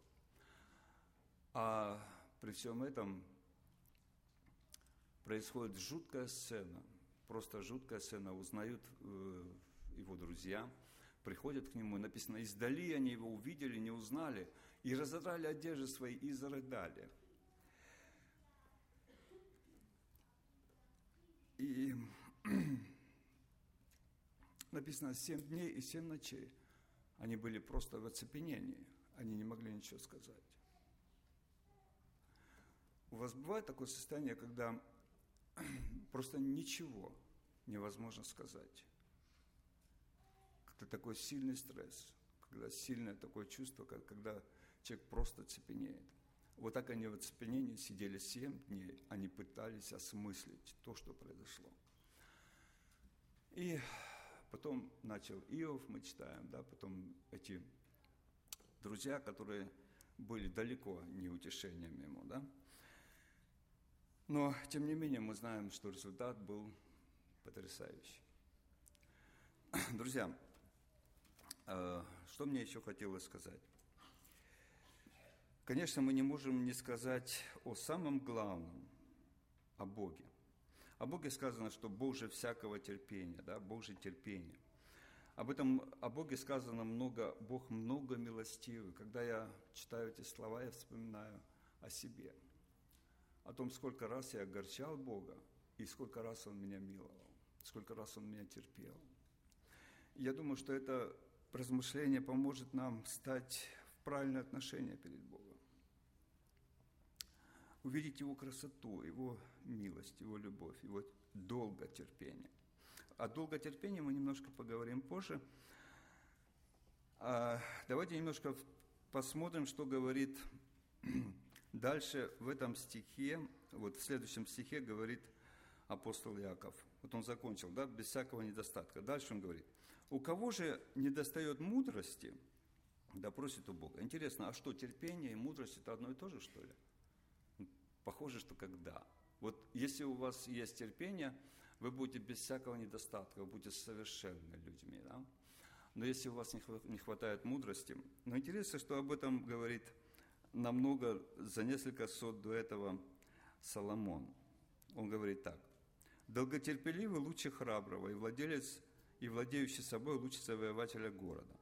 S5: А при всем этом происходит жуткая сцена, просто жуткая сцена. Узнают э, его друзья, приходят к нему, и написано, издали они его увидели, не узнали, и разодрали одежды свои, и зарыдали. И написано, семь дней и семь ночей они были просто в оцепенении, они не могли ничего сказать. У вас бывает такое состояние, когда просто ничего невозможно сказать? Когда такой сильный стресс, когда сильное такое чувство, когда человек просто цепенеет. Вот так они в оцепенении сидели семь дней, они пытались осмыслить то, что произошло. И потом начал Иов, мы читаем, да, потом эти друзья, которые были далеко не утешением ему, да. Но, тем не менее, мы знаем, что результат был потрясающий. Друзья, что мне еще хотелось сказать? Конечно, мы не можем не сказать о самом главном, о Боге. О Боге сказано, что Бог же всякого терпения, да, Бог же терпение. Об этом, о Боге сказано много, Бог много милостивый. Когда я читаю эти слова, я вспоминаю о себе. О том, сколько раз я огорчал Бога, и сколько раз Он меня миловал, сколько раз Он меня терпел. Я думаю, что это размышление поможет нам стать в правильное отношение перед Богом. Увидеть Его красоту, Его милость, Его любовь, Его долготерпение. О долготерпении мы немножко поговорим позже. А давайте немножко посмотрим, что говорит дальше в этом стихе, вот в следующем стихе говорит апостол Иаков. Вот он закончил, да, без всякого недостатка. Дальше он говорит, у кого же недостает мудрости, да просит у Бога. Интересно, а что, терпение и мудрость это одно и то же, что ли? Похоже, что когда. Вот если у вас есть терпение, вы будете без всякого недостатка, вы будете совершенными людьми, да? Но если у вас не хватает мудрости, но интересно, что об этом говорит намного, за несколько сот до этого Соломон. Он говорит так. Долготерпеливый лучше храброго, и владелец, и владеющий собой лучше завоевателя города.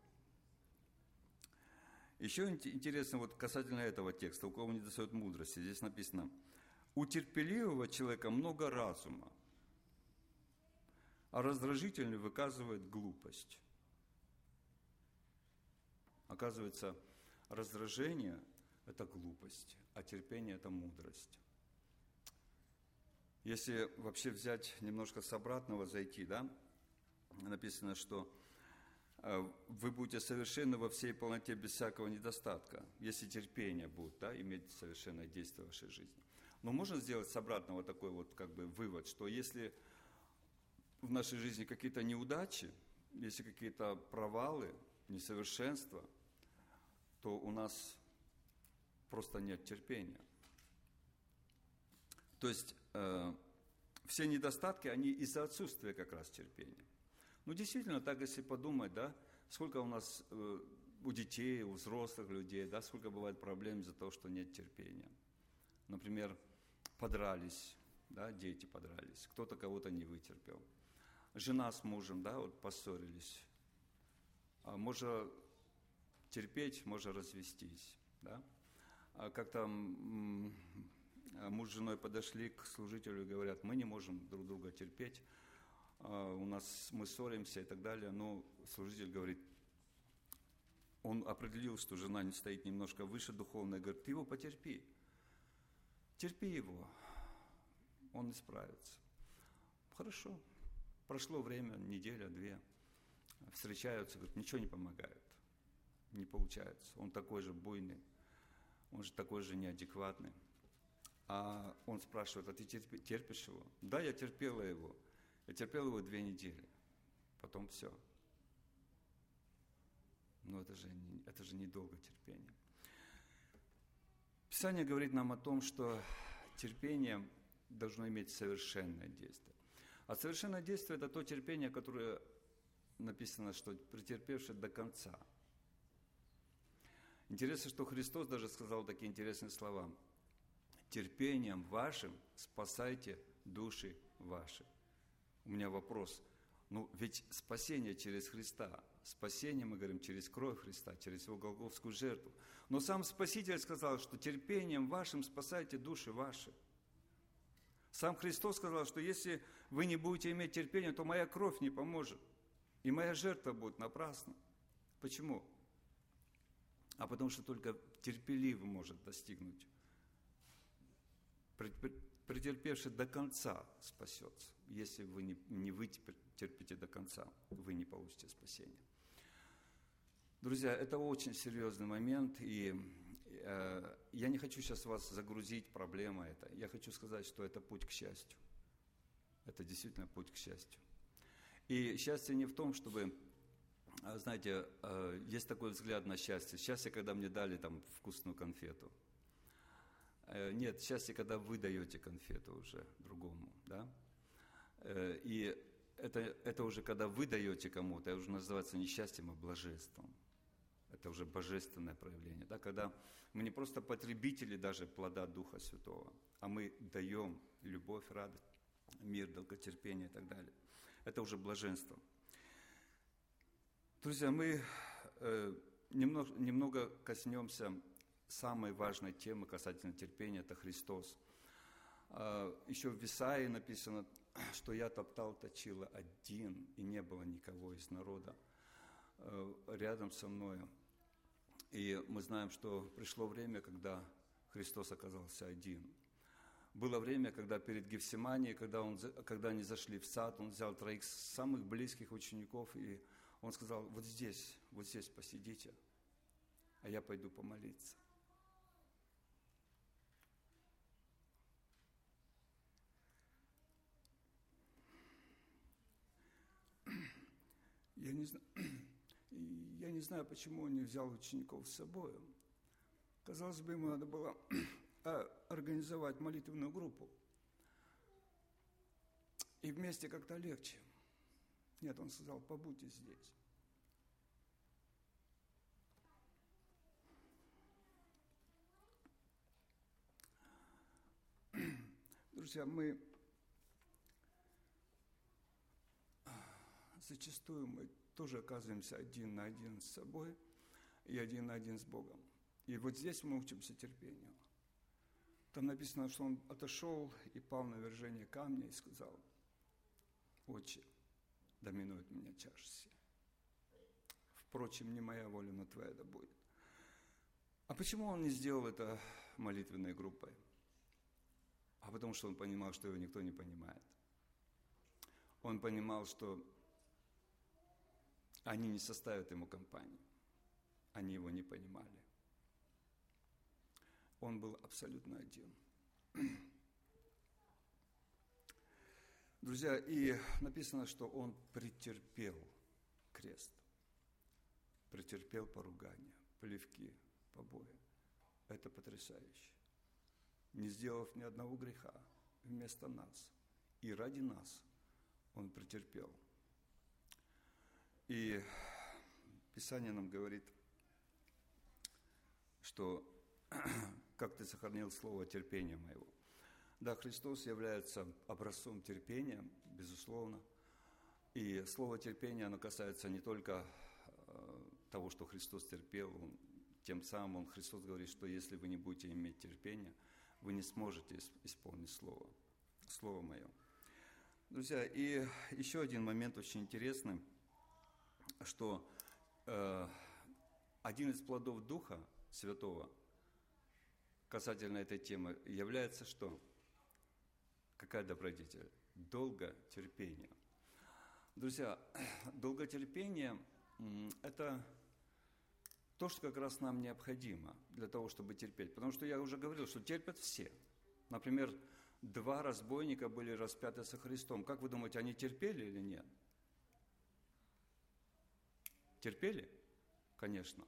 S5: Еще интересно, вот касательно этого текста, у кого не достает мудрости, здесь написано, у терпеливого человека много разума, а раздражительный выказывает глупость. Оказывается, раздражение – это глупость, а терпение – это мудрость. Если вообще взять немножко с обратного, зайти, да, написано, что вы будете совершенны во всей полноте без всякого недостатка, если терпение будет, да, иметь совершенное действие в вашей жизни. Но можно сделать с обратного такой вот как бы вывод, что если в нашей жизни какие-то неудачи, если какие-то провалы, несовершенства, то у нас просто нет терпения. То есть э, все недостатки, они из-за отсутствия как раз терпения. Ну, действительно, так если подумать, да, сколько у нас э, у детей, у взрослых людей, да, сколько бывает проблем из-за того, что нет терпения. Например, подрались, да, дети подрались, кто-то кого-то не вытерпел. Жена с мужем, да, вот поссорились. А можно терпеть, можно развестись, да. А как-то м- муж с женой подошли к служителю и говорят, мы не можем друг друга терпеть, а у нас мы ссоримся и так далее. Но служитель говорит, он определил, что жена не стоит немножко выше духовно, и говорит, ты его потерпи, терпи его, он исправится. Хорошо. Прошло время, неделя, две, встречаются, говорят, ничего не помогает, не получается. Он такой же буйный, он же такой же неадекватный. А он спрашивает, а ты терпи, терпишь его? Да, я терпела его. Я терпела его две недели, потом все. Но это же, это же недолго терпение. Писание говорит нам о том, что терпение должно иметь совершенное действие. А совершенное действие – это то терпение, которое написано, что претерпевший до конца. Интересно, что Христос даже сказал такие интересные слова. Терпением вашим спасайте души ваши. У меня вопрос. Ну, ведь спасение через Христа. Спасение, мы говорим, через кровь Христа, через Его голгофскую жертву. Но сам Спаситель сказал, что терпением вашим спасайте души ваши. Сам Христос сказал, что если вы не будете иметь терпения, то моя кровь не поможет. И моя жертва будет напрасна. Почему? А потому что только терпеливый может достигнуть. Претерпевший до конца спасется. Если вы не, не вытерпите до конца, вы не получите спасения. Друзья, это очень серьезный момент, и э, я не хочу сейчас вас загрузить проблемой это. Я хочу сказать, что это путь к счастью. Это действительно путь к счастью. И счастье не в том, чтобы, знаете, э, есть такой взгляд на счастье. Счастье, когда мне дали там вкусную конфету. Э, нет, счастье, когда вы даете конфету уже другому, да. Э, и это, это уже когда вы даете кому-то, это уже называется не счастьем, а блаженством. Это уже божественное проявление, да, когда мы не просто потребители даже плода Духа Святого, а мы даем любовь, радость, мир, долготерпение и так далее. Это уже блаженство. Друзья, мы э, немного, немного коснемся самой важной темы касательно терпения, это Христос. Э, еще в Исаии написано, что я топтал, точила один, и не было никого из народа э, рядом со мною. И мы знаем, что пришло время, когда Христос оказался один. Было время, когда перед Гефсиманией, когда, он, когда они зашли в сад, он взял троих самых близких учеников, и он сказал, вот здесь, вот здесь посидите, а я пойду помолиться. Я не знаю... Я не знаю, почему он не взял учеников с собой. Казалось бы, ему надо было организовать молитвенную группу. И вместе как-то легче. Нет, он сказал, побудьте здесь. Друзья, мы зачастую мы тоже оказываемся один на один с собой и один на один с Богом. И вот здесь мы учимся терпению. Там написано, что он отошел и пал на вержение камня и сказал, «Отче, доминует меня чаша сия. Впрочем, не моя воля, но твоя да будет». А почему он не сделал это молитвенной группой? А а потому что он понимал, что его никто не понимает. Он понимал, что они не составят ему компанию. Они его не понимали. Он был абсолютно один. Друзья, и написано, что он претерпел крест, претерпел поругание, плевки, побои. Это потрясающе. Не сделав ни одного греха вместо нас. И ради нас он претерпел. И Писание нам говорит, что как ты сохранил слово терпения моего. Да, Христос является образцом терпения, безусловно. И слово терпения, оно касается не только э, того, что Христос терпел. Он, тем самым он, Христос говорит, что если вы не будете иметь терпения, вы не сможете исполнить слово, слово мое. Друзья, и еще один момент очень интересный, что э, один из плодов Духа Святого касательно этой темы является что? Какая добродетель? Долготерпение. Друзья, долготерпение – это то, что как раз нам необходимо для того, чтобы терпеть. Потому что я уже говорил, что терпят все. Например, два разбойника были распяты со Христом. Как вы думаете, они терпели или нет? Терпели? Конечно.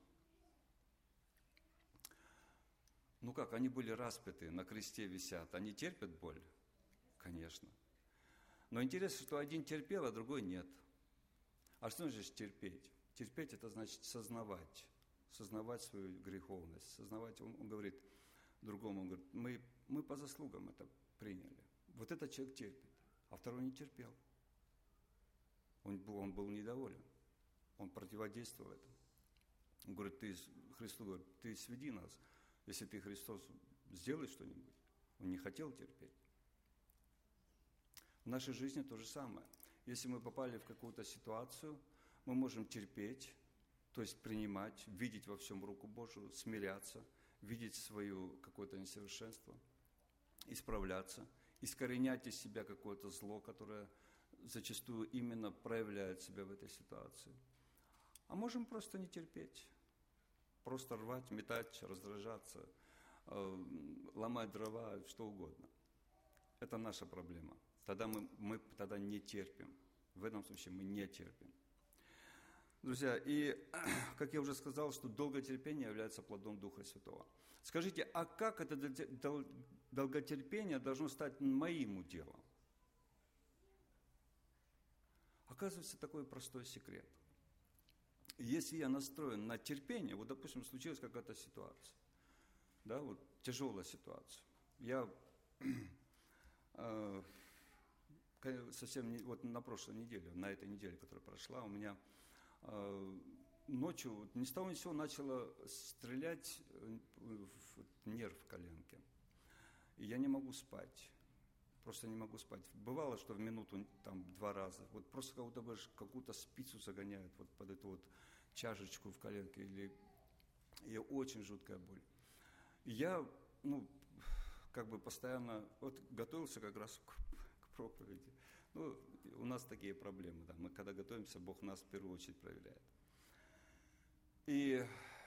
S5: Ну как, они были распяты, на кресте висят. Они терпят боль? Конечно. Но интересно, что один терпел, а другой нет. А что значит терпеть? Терпеть – это значит сознавать. Сознавать свою греховность. Сознавать, он, он говорит другому, он говорит, мы, мы по заслугам это приняли. Вот этот человек терпит, а второй не терпел. Он был, он был недоволен. Он противодействовал этому. Он говорит, ты, Христу говорит, ты сведи нас. Если ты, Христос, сделай что-нибудь. Он не хотел терпеть. В нашей жизни то же самое. Если мы попали в какую-то ситуацию, мы можем терпеть, то есть принимать, видеть во всем руку Божию, смиряться, видеть свое какое-то несовершенство, исправляться, искоренять из себя какое-то зло, которое зачастую именно проявляет себя в этой ситуации. А можем просто не терпеть, просто рвать, метать, раздражаться, ломать дрова, что угодно. Это наша проблема. Тогда мы, мы тогда не терпим. В этом случае мы не терпим. Друзья, и, как я уже сказал, что долготерпение является плодом Духа Святого. Скажите, а как это долготерпение должно стать моим уделом? Оказывается, такой простой секрет. Если я настроен на терпение, вот, допустим, случилась какая-то ситуация, да, вот тяжелая ситуация. Я э, совсем не, вот на прошлой неделе, на этой неделе, которая прошла, у меня э, ночью ни с того ни с сего начало стрелять в нерв в коленке. И я не могу спать. Просто не могу спать. Бывало, что в минуту там два раза. Вот просто как будто бы какую-то спицу загоняют вот под эту вот чашечку в коленке. Или... И очень жуткая боль. И я, ну, как бы постоянно вот готовился как раз к, к проповеди. Ну, у нас такие проблемы, да. Мы когда готовимся, Бог нас в первую очередь проверяет. И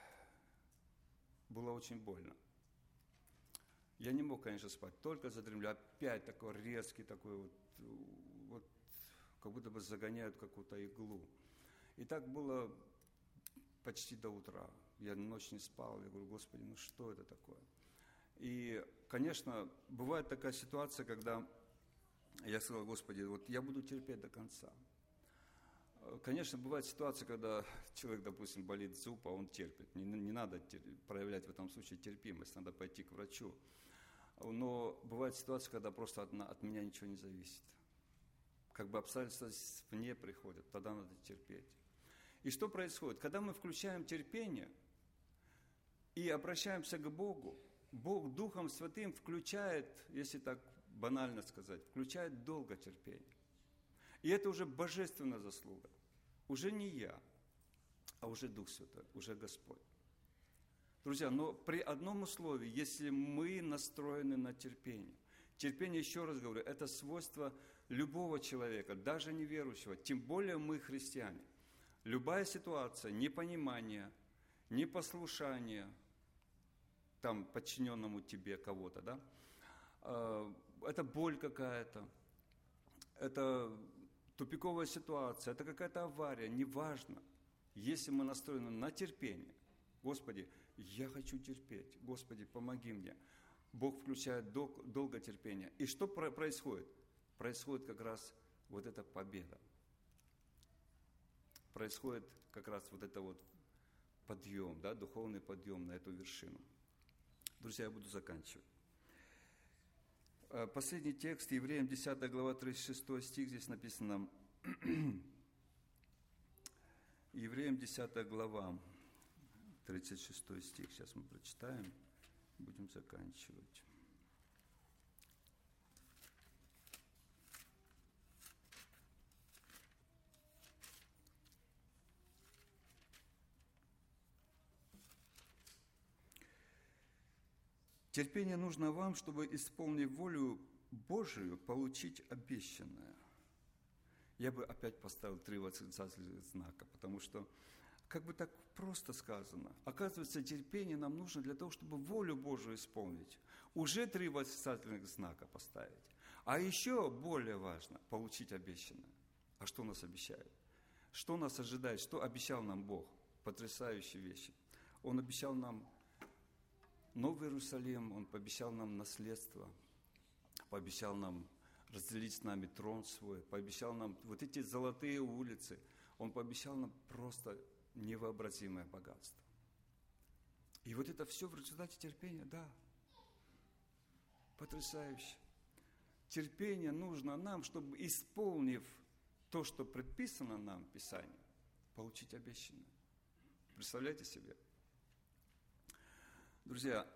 S5: было очень больно. Я не мог, конечно, спать, только задремлю. Опять такой резкий, такой вот, вот, как будто бы загоняют какую-то иглу. И так было почти до утра. Я ночь не спал, я говорю, Господи, ну что это такое? И, конечно, бывает такая ситуация, когда я сказал, Господи, вот я буду терпеть до конца. Конечно, бывает ситуация, когда человек, допустим, болит зуб, а он терпит. Не, не надо проявлять в этом случае терпимость, надо пойти к врачу. Но бывает ситуация, когда просто от, от меня ничего не зависит. Как бы обстоятельства вне приходят, тогда надо терпеть. И что происходит? Когда мы включаем терпение и обращаемся к Богу, Бог Духом Святым включает, если так банально сказать, включает долготерпение. И это уже божественная заслуга. Уже не я, а уже Дух Святой, уже Господь. Друзья, но при одном условии, если мы настроены на терпение. Терпение, еще раз говорю, это свойство любого человека, даже неверующего, тем более мы, христиане. Любая ситуация, непонимание, непослушание, там, подчиненному тебе кого-то, да, это боль какая-то, это тупиковая ситуация, это какая-то авария, неважно. Если мы настроены на терпение, Господи, я хочу терпеть, Господи, помоги мне. Бог включает дол- долготерпение. И что про- происходит? Происходит как раз вот эта победа. Происходит как раз вот это вот подъем, да, духовный подъем на эту вершину. Друзья, я буду заканчивать. Последний текст, Евреям десятая глава, тридцать шестой стих, здесь написано, Евреям десятая глава, тридцать шестой стих, сейчас мы прочитаем, будем заканчивать. Терпение нужно вам, чтобы, исполнив волю Божию, получить обещанное. Я бы опять поставил три восклицательных знака, потому что как бы так просто сказано. Оказывается, терпение нам нужно для того, чтобы волю Божию исполнить. Уже три восклицательных знака поставить. А еще более важно – получить обещанное. А что нас обещает? Что нас ожидает? Что обещал нам Бог? Потрясающие вещи. Он обещал нам Новый Иерусалим, Он пообещал нам наследство, пообещал нам разделить с нами трон свой, пообещал нам вот эти золотые улицы, Он пообещал нам просто невообразимое богатство. И вот это все в результате терпения, да, потрясающе. Терпение нужно нам, чтобы, исполнив то, что предписано нам в Писании, получить обещанное. Представляете себе? Друзья,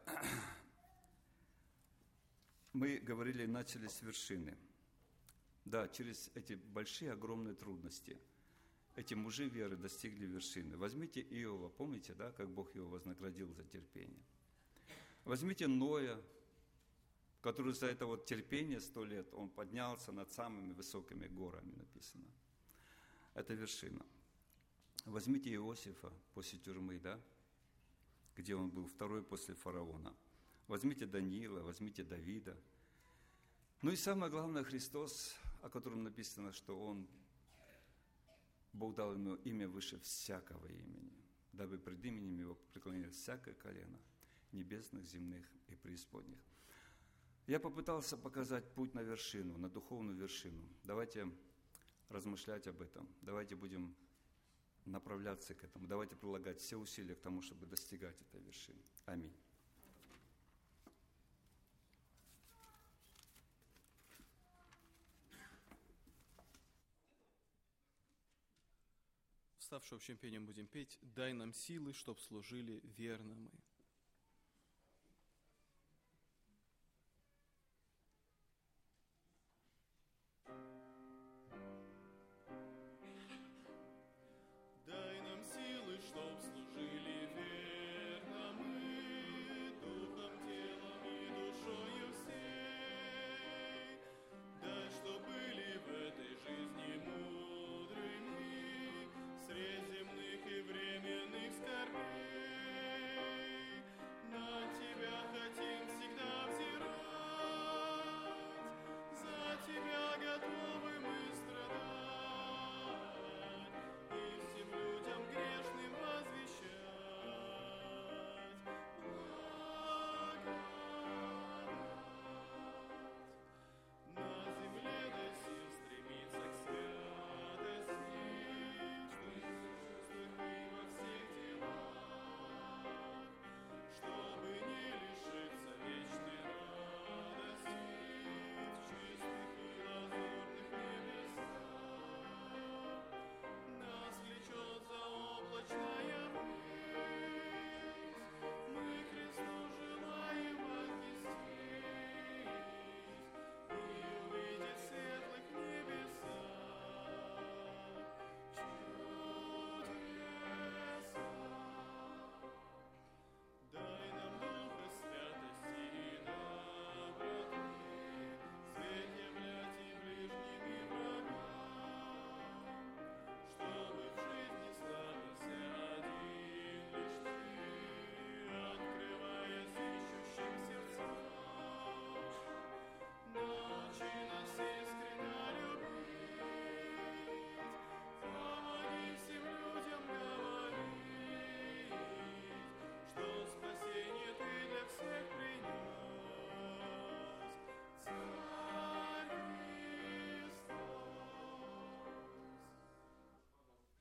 S5: мы говорили, начали с вершины. Да, через эти большие, огромные трудности эти мужи веры достигли вершины. Возьмите Иова, помните, да, как Бог его вознаградил за терпение? Возьмите Ноя, который за это вот терпение сто лет, он поднялся над самыми высокими горами, написано. Это вершина. Возьмите Иосифа после тюрьмы, да, где он был второй после фараона. Возьмите Даниила, возьмите Давида. Ну и самое главное, Христос, о котором написано, что Он, Бог дал Ему имя выше всякого имени, дабы пред именем Его преклонилось всякое колено, небесных, земных и преисподних. Я попытался показать путь на вершину, на духовную вершину. Давайте размышлять об этом, давайте будем направляться к этому. Давайте прилагать все усилия к тому, чтобы достигать этой вершины. Аминь.
S6: Вставши общим пением будем петь «Дай нам силы, чтоб служили верно мы».
S2: Дай нам силы, чтоб служили верно мы, духом, телом и душою всей. Дай, чтоб были в этой жизни мудры мы, средь земных и временных скорбей.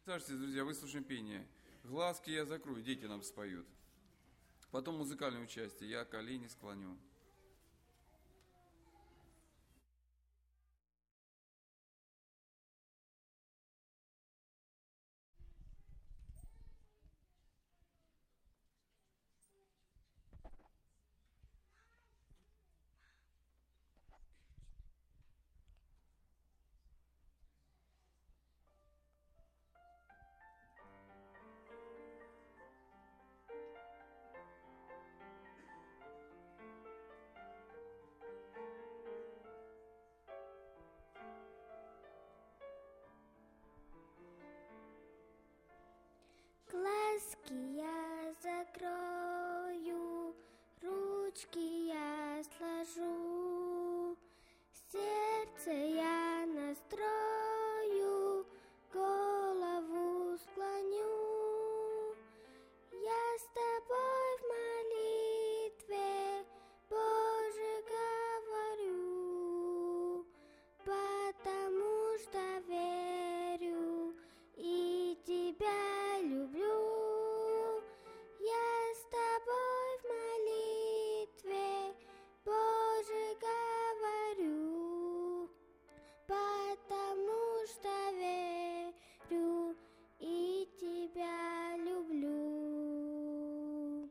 S1: Присаживайтесь, друзья, выслушаем пение. Глазки я закрою, дети нам споют. Потом музыкальное участие, я колени склоню.
S7: Глазки я закрою, ручки я сложу, сердце я настрою, голову склоню. Я с тобой в молитве, Боже, говорю, потому что верю и тебя люблю. Я с тобой в молитве, Боже, говорю, потому что верю и тебя люблю.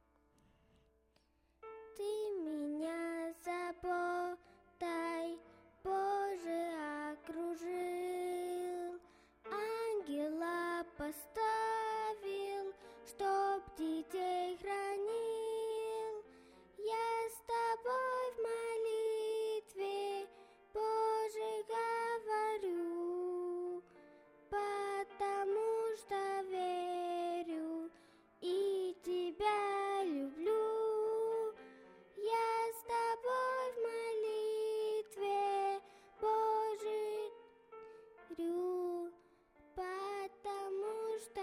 S7: Ты меня заботой, Боже, окружил, ангела поставил, чтоб детей хранил. Я с тобой в молитве, Боже, говорю, потому что верю и тебя люблю. Я с тобой в молитве, Боже, верю, потому что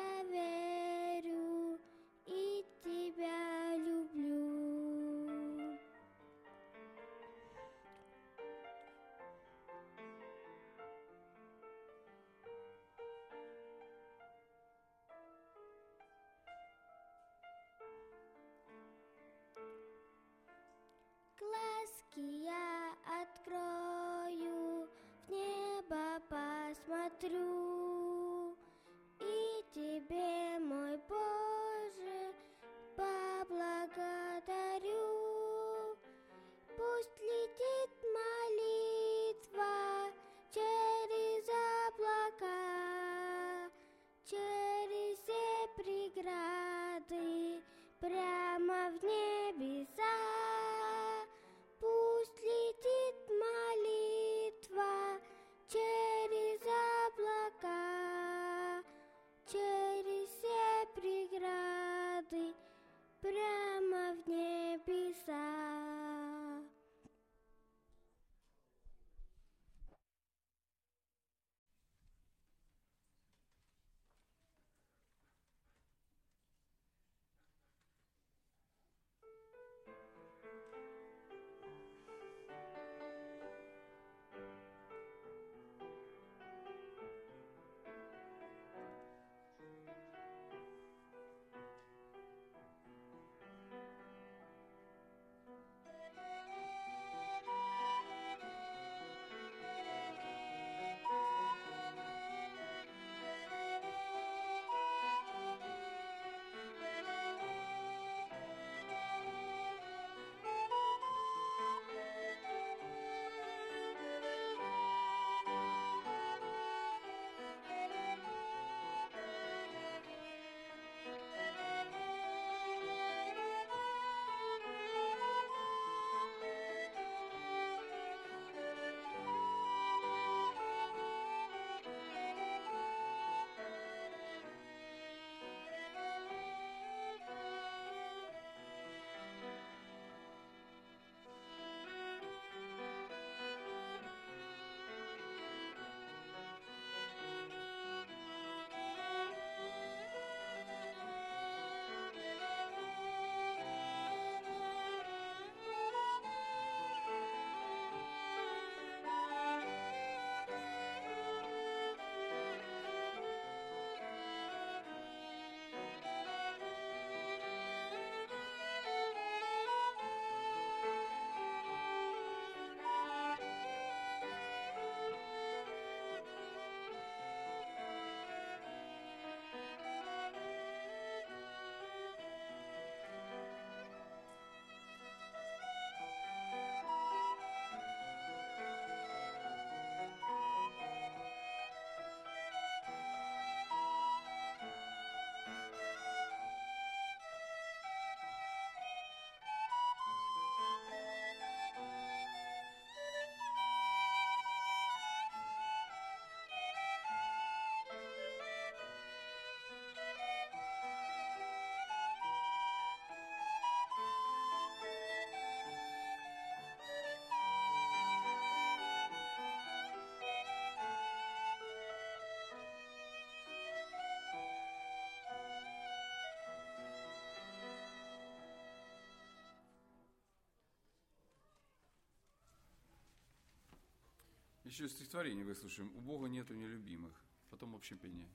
S1: Еще стихотворение выслушаем. У Бога нету нелюбимых. Потом общее пение.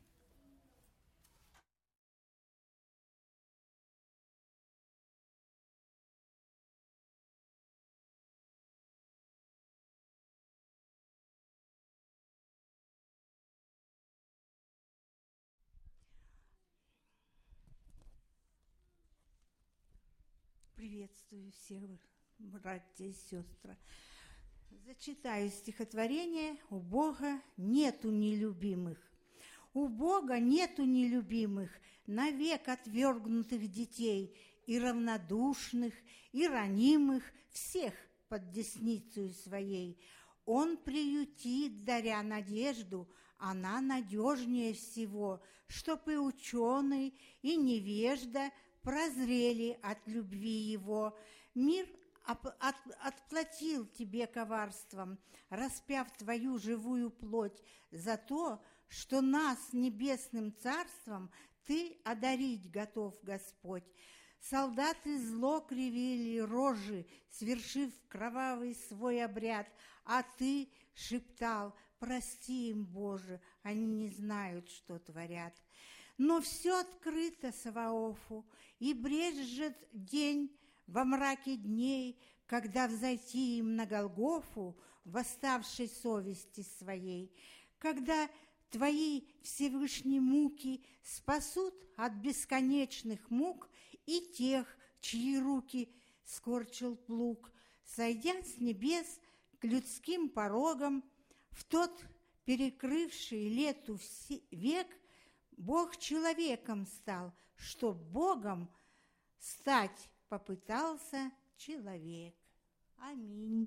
S8: Приветствую всех, братья и сестры. Зачитаю стихотворение «У Бога нету нелюбимых». У Бога нету нелюбимых, навек отвергнутых детей, и равнодушных, и ранимых, всех под десницей своей. Он приютит, даря надежду, она надежнее всего, чтоб и ученый, и невежда прозрели от любви его. Мир от, отплатил тебе коварством, распяв твою живую плоть за то, что нас небесным царством ты одарить готов, Господь. Солдаты зло кривили рожи, свершив кровавый свой обряд, а ты шептал: прости им, Боже, они не знают, что творят. Но все открыто Саваофу, и брежет день во мраке дней, когда взойти им на Голгофу, восставшей совести своей, когда твои Всевышние муки спасут от бесконечных мук и тех, чьи руки скорчил плуг, сойдя с небес к людским порогам, в тот перекрывший лету век, Бог человеком стал, чтоб Богом стать попытался человек. Аминь.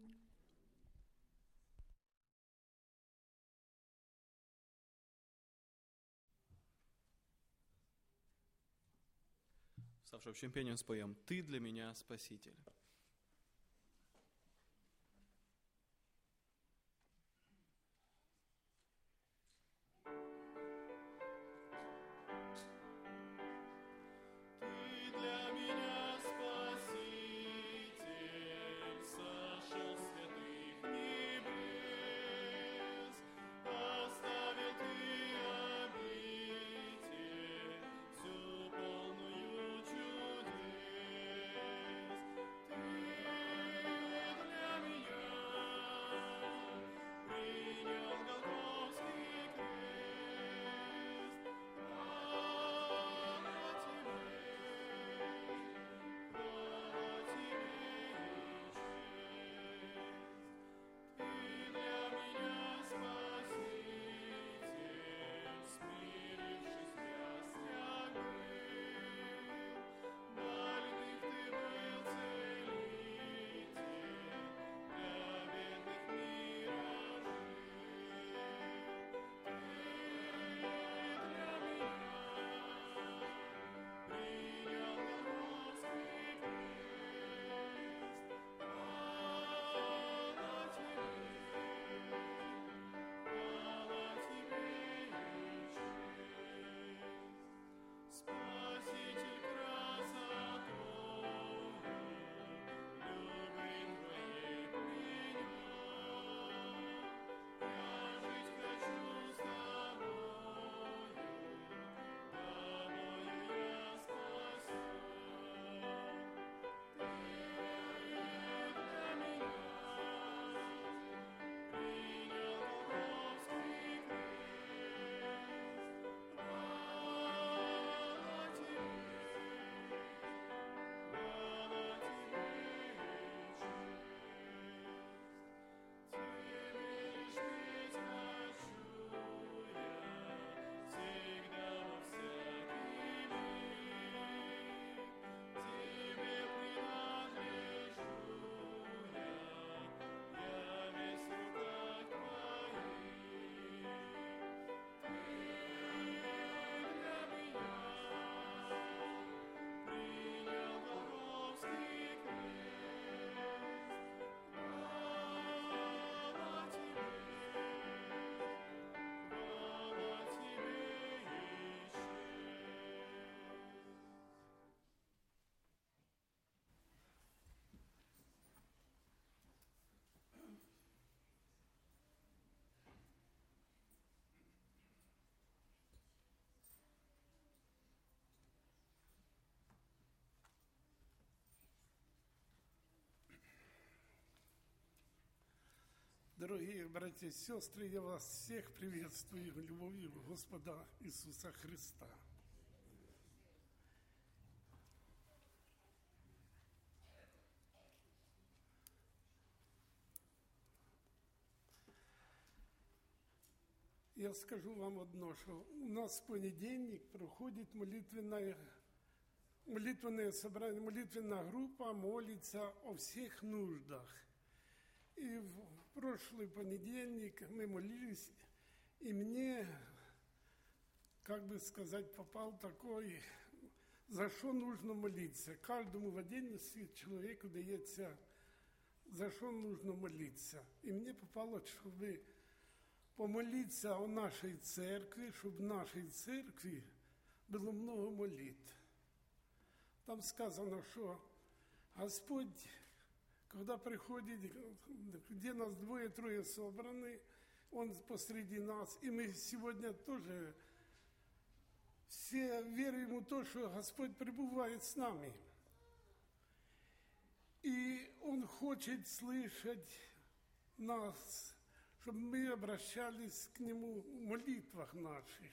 S6: Вставши общим пением споем «Ты для меня Спаситель».
S2: Ты
S9: Дорогие братья и сестры, я вас всех приветствую любовью Господа Иисуса Христа. Я скажу вам одно, что у нас в понедельник проходит молитвенное, молитвенное собрание, молитвенная группа молится о всех нуждах. И в прошлый понедельник мы молились, и мне, как бы сказать, попал такой, за что нужно молиться. Каждому в отдельности человеку дается, за что нужно молиться. И мне попало, чтобы помолиться о нашей церкви, чтобы в нашей церкви было много молитв. Там сказано, что Господь, когда приходит, где нас двое-трое собраны, Он посреди нас, и мы сегодня тоже все верим в то, что Господь пребывает с нами. И Он хочет слышать нас, чтобы мы обращались к Нему в молитвах наших.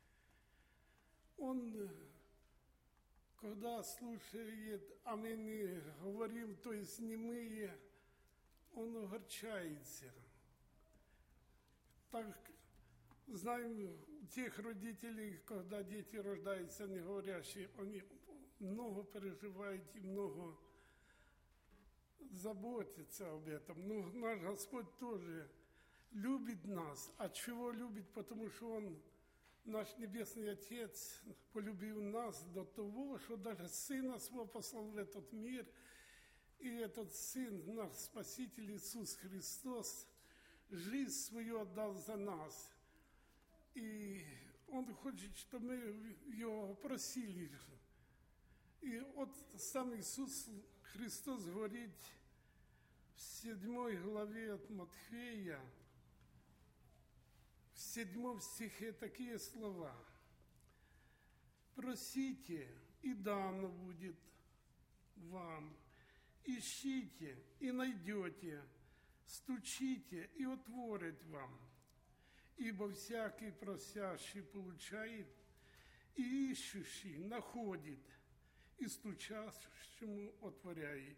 S9: Он, когда слушает, а мы не говорим, то есть немые, Он огорчается. Так, знаем тех родителей, когда дети рождаются не говорящие, они много переживают и много заботятся об этом. Но наш Господь тоже любит нас. От чего любит? Потому что Он, наш Небесный Отец, полюбил нас до того, что даже Сына Своего послал в этот мир. И этот Сын, наш Спаситель Иисус Христос, жизнь свою отдал за нас. И Он хочет, чтобы мы Его просили. И вот сам Иисус Христос говорит в седьмой главе от Матфея, в седьмом стихе такие слова. «Просите, и дано будет вам. Ищите, и найдете. Стучите, и отворят вам. Ибо всякий просящий получает, и ищущий находит, и стучащему отворяет.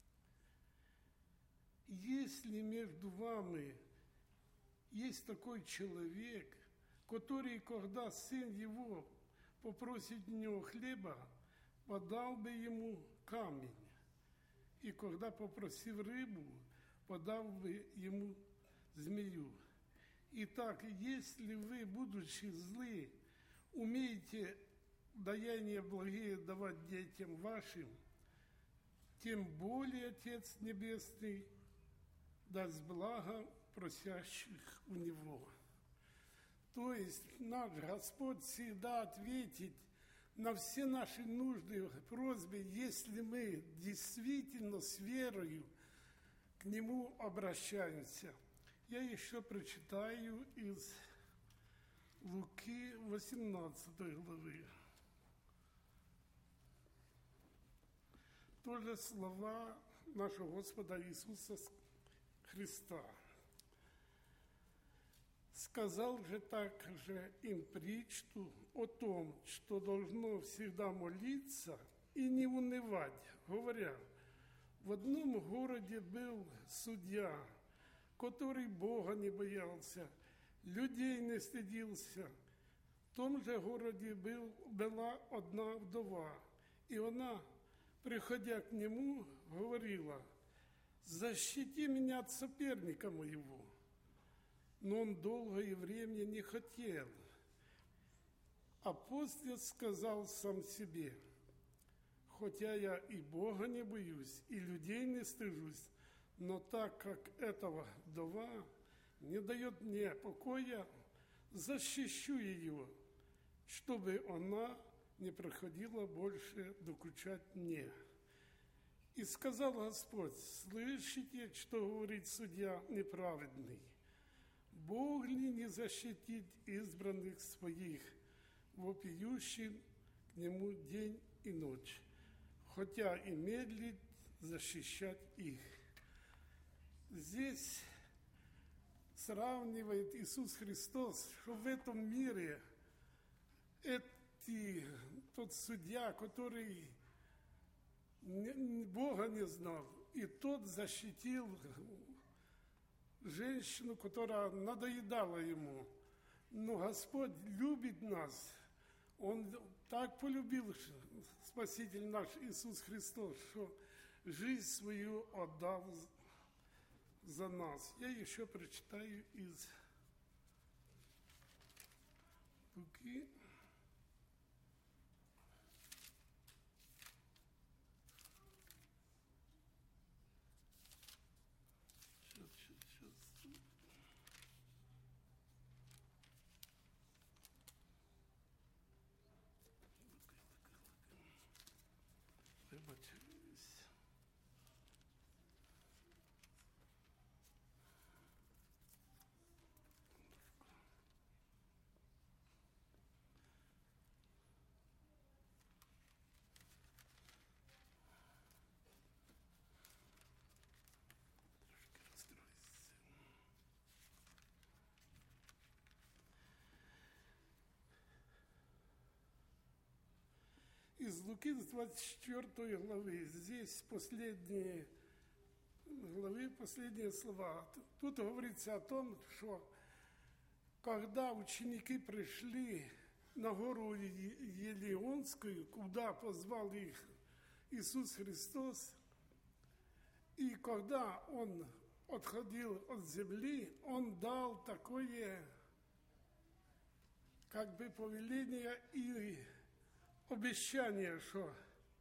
S9: Если между вами есть такой человек, который, когда сын его попросит у него хлеба, подал бы ему камень, и когда попросил рыбу, подал бы ему змею. Итак, если вы, будучи злы, умеете даяние благие давать детям вашим, тем более Отец Небесный даст благо просящих у Него». То есть наш Господь всегда ответит на все наши нужды, просьбы, если мы действительно с верою к Нему обращаемся. Я еще прочитаю из Луки восемнадцатой главы. Тоже слова нашего Господа Иисуса Христа. «Сказал же также им притчу о том, что должно всегда молиться и не унывать, говоря, в одном городе был судья, который Бога не боялся, людей не стыдился. В том же городе был, была одна вдова, и она, приходя к нему, говорила, «Защити меня от соперника моего». Но он долгое время не хотел. А после сказал сам себе, «Хотя я и Бога не боюсь, и людей не стыжусь, но так как этого вдова не дает мне покоя, защищу ее, чтобы она не приходила больше докучать мне». И сказал Господь, «Слышите, что говорит судья неправедный? Бог ли не защитит избранных своих, вопиющих к Нему день и ночь, хотя и медлит защищать их?» Здесь сравнивает Иисус Христос, что в этом мире эти, тот судья, который не- Бога не знал, и тот защитил женщину, которая надоедала ему. Но Господь любит нас. Он так полюбил Спаситель наш Иисус Христос, что жизнь свою отдал за нас. Я еще прочитаю из Луки. Сейчас, сейчас, сейчас. Вибачаюсь. Трошки розстроївся. Из Луки с двадцать четвёртой главы. Здесь последние главы, последние слова. Тут говорится о том, что когда ученики пришли на гору Елеонскую, куда позвал их Иисус Христос, и когда Он отходил от земли, Он дал такое, как бы, повеление и обещание, что,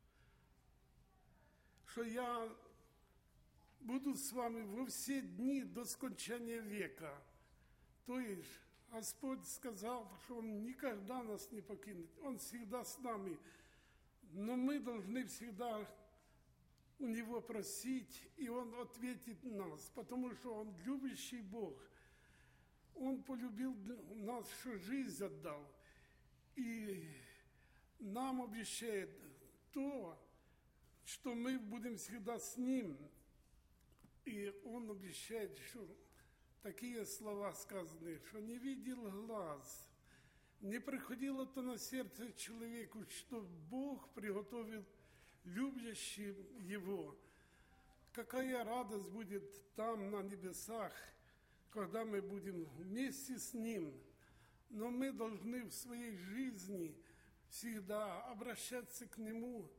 S9: что я буду с вами во все дни до скончания века. То есть Господь сказал, что Он никогда нас не покинет, Он всегда с нами. Но мы должны всегда у Него просить, и Он ответит нас, потому что Он любящий Бог. Он полюбил нас, что жизнь отдал. И нам обещает то, что мы будем всегда с Ним. И Он обещает, что такие слова сказаны, что не видел глаз, не приходило то на сердце человеку, что Бог приготовил любящим Его. Какая радость будет там, на небесах, когда мы будем вместе с Ним. Но мы должны в своей жизни всегда обращаться к Нему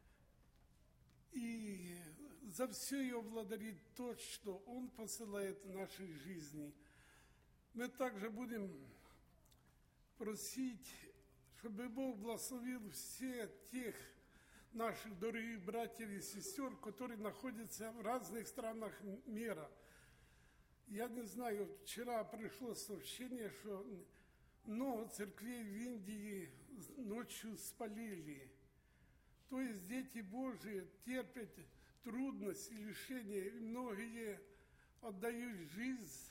S9: и за все ее благодарить то, что Он посылает в нашей жизни. Мы также будем просить, чтобы Бог благословил всех тех наших дорогих братьев и сестер, которые находятся в разных странах мира. Я не знаю, вчера пришло сообщение, что много церквей в Индии ночью спалили. То есть дети Божии терпят трудности, лишения, и многие отдают жизнь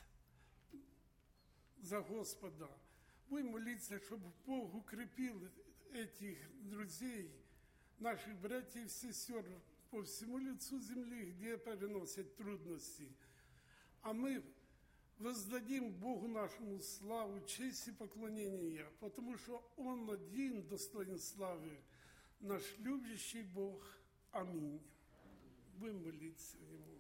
S9: за Господа. Будем молиться, чтобы Бог укрепил этих друзей, наших братьев и сестер по всему лицу земли, где переносят трудности. А мы воздадим Богу нашему славу, честь и поклонение, потому что Он один достоин славы, наш любящий Бог. Аминь. Будем молиться Ему.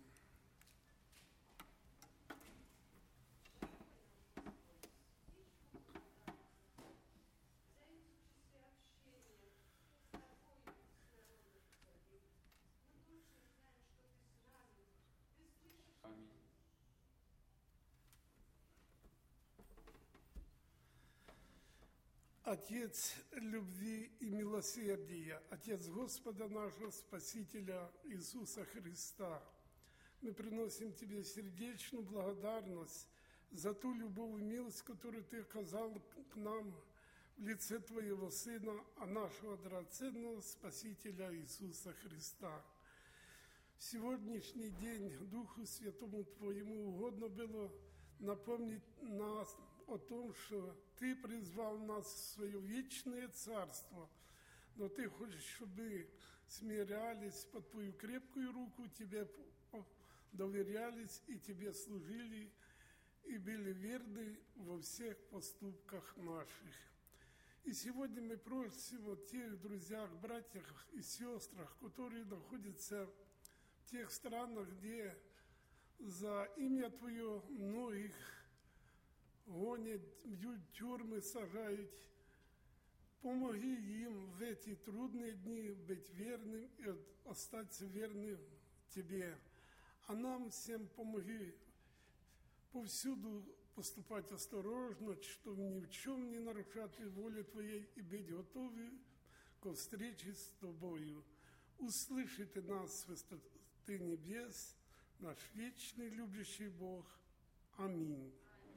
S9: Отец любви и милосердия, Отец Господа нашего Спасителя Иисуса Христа, мы приносим Тебе сердечную благодарность за ту любовь и милость, которую Ты оказал к нам в лице Твоего Сына, а нашего драгоценного Спасителя Иисуса Христа. В сегодняшний день Духу Святому Твоему угодно было напомнить нас о том, что Ты призвал нас в свое вечное царство, но Ты хочешь, чтобы смирялись под Твою крепкую руку, Тебе доверялись и Тебе служили, и были верны во всех поступках наших. И сегодня мы просим о тех друзьях, братьях и сестрах, которые находятся в тех странах, где за имя Твое многих гонят, бьют, тюрьмы сажают. Помоги им в эти трудные дни быть верным и остаться верным Тебе. А нам всем помоги повсюду поступать осторожно, чтобы ни в чем не нарушать волю Твоей и быть готовы ко встрече с Тобою. Услышите нас с высоты небес, наш вечный любящий Бог. Аминь.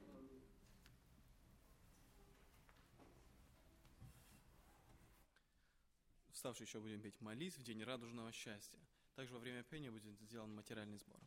S6: Вставши еще будем петь «Молись в день радужного счастья». Также во время пения будет сделан материальный сбор.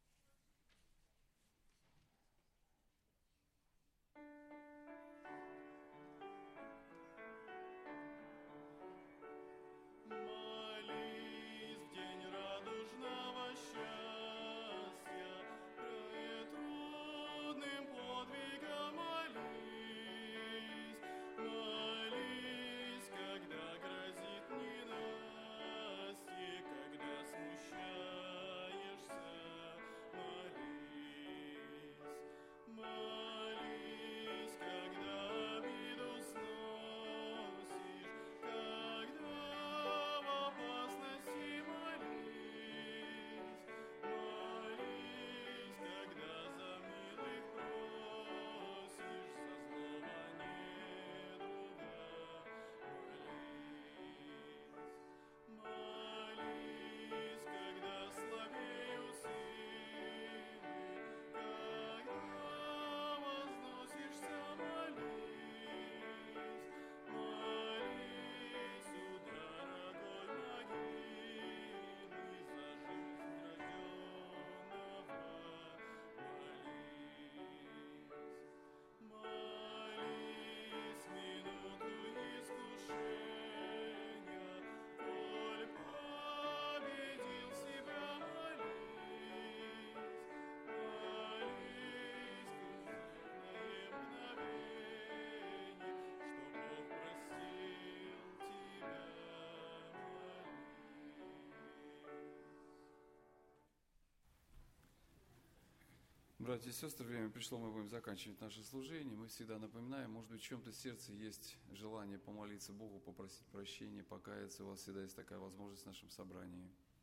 S1: Братья и сестры, время пришло, мы будем заканчивать наше служение. Мы всегда напоминаем, может быть, в чем-то сердце есть желание помолиться Богу, попросить прощения, покаяться. У вас всегда есть такая возможность в нашем собрании.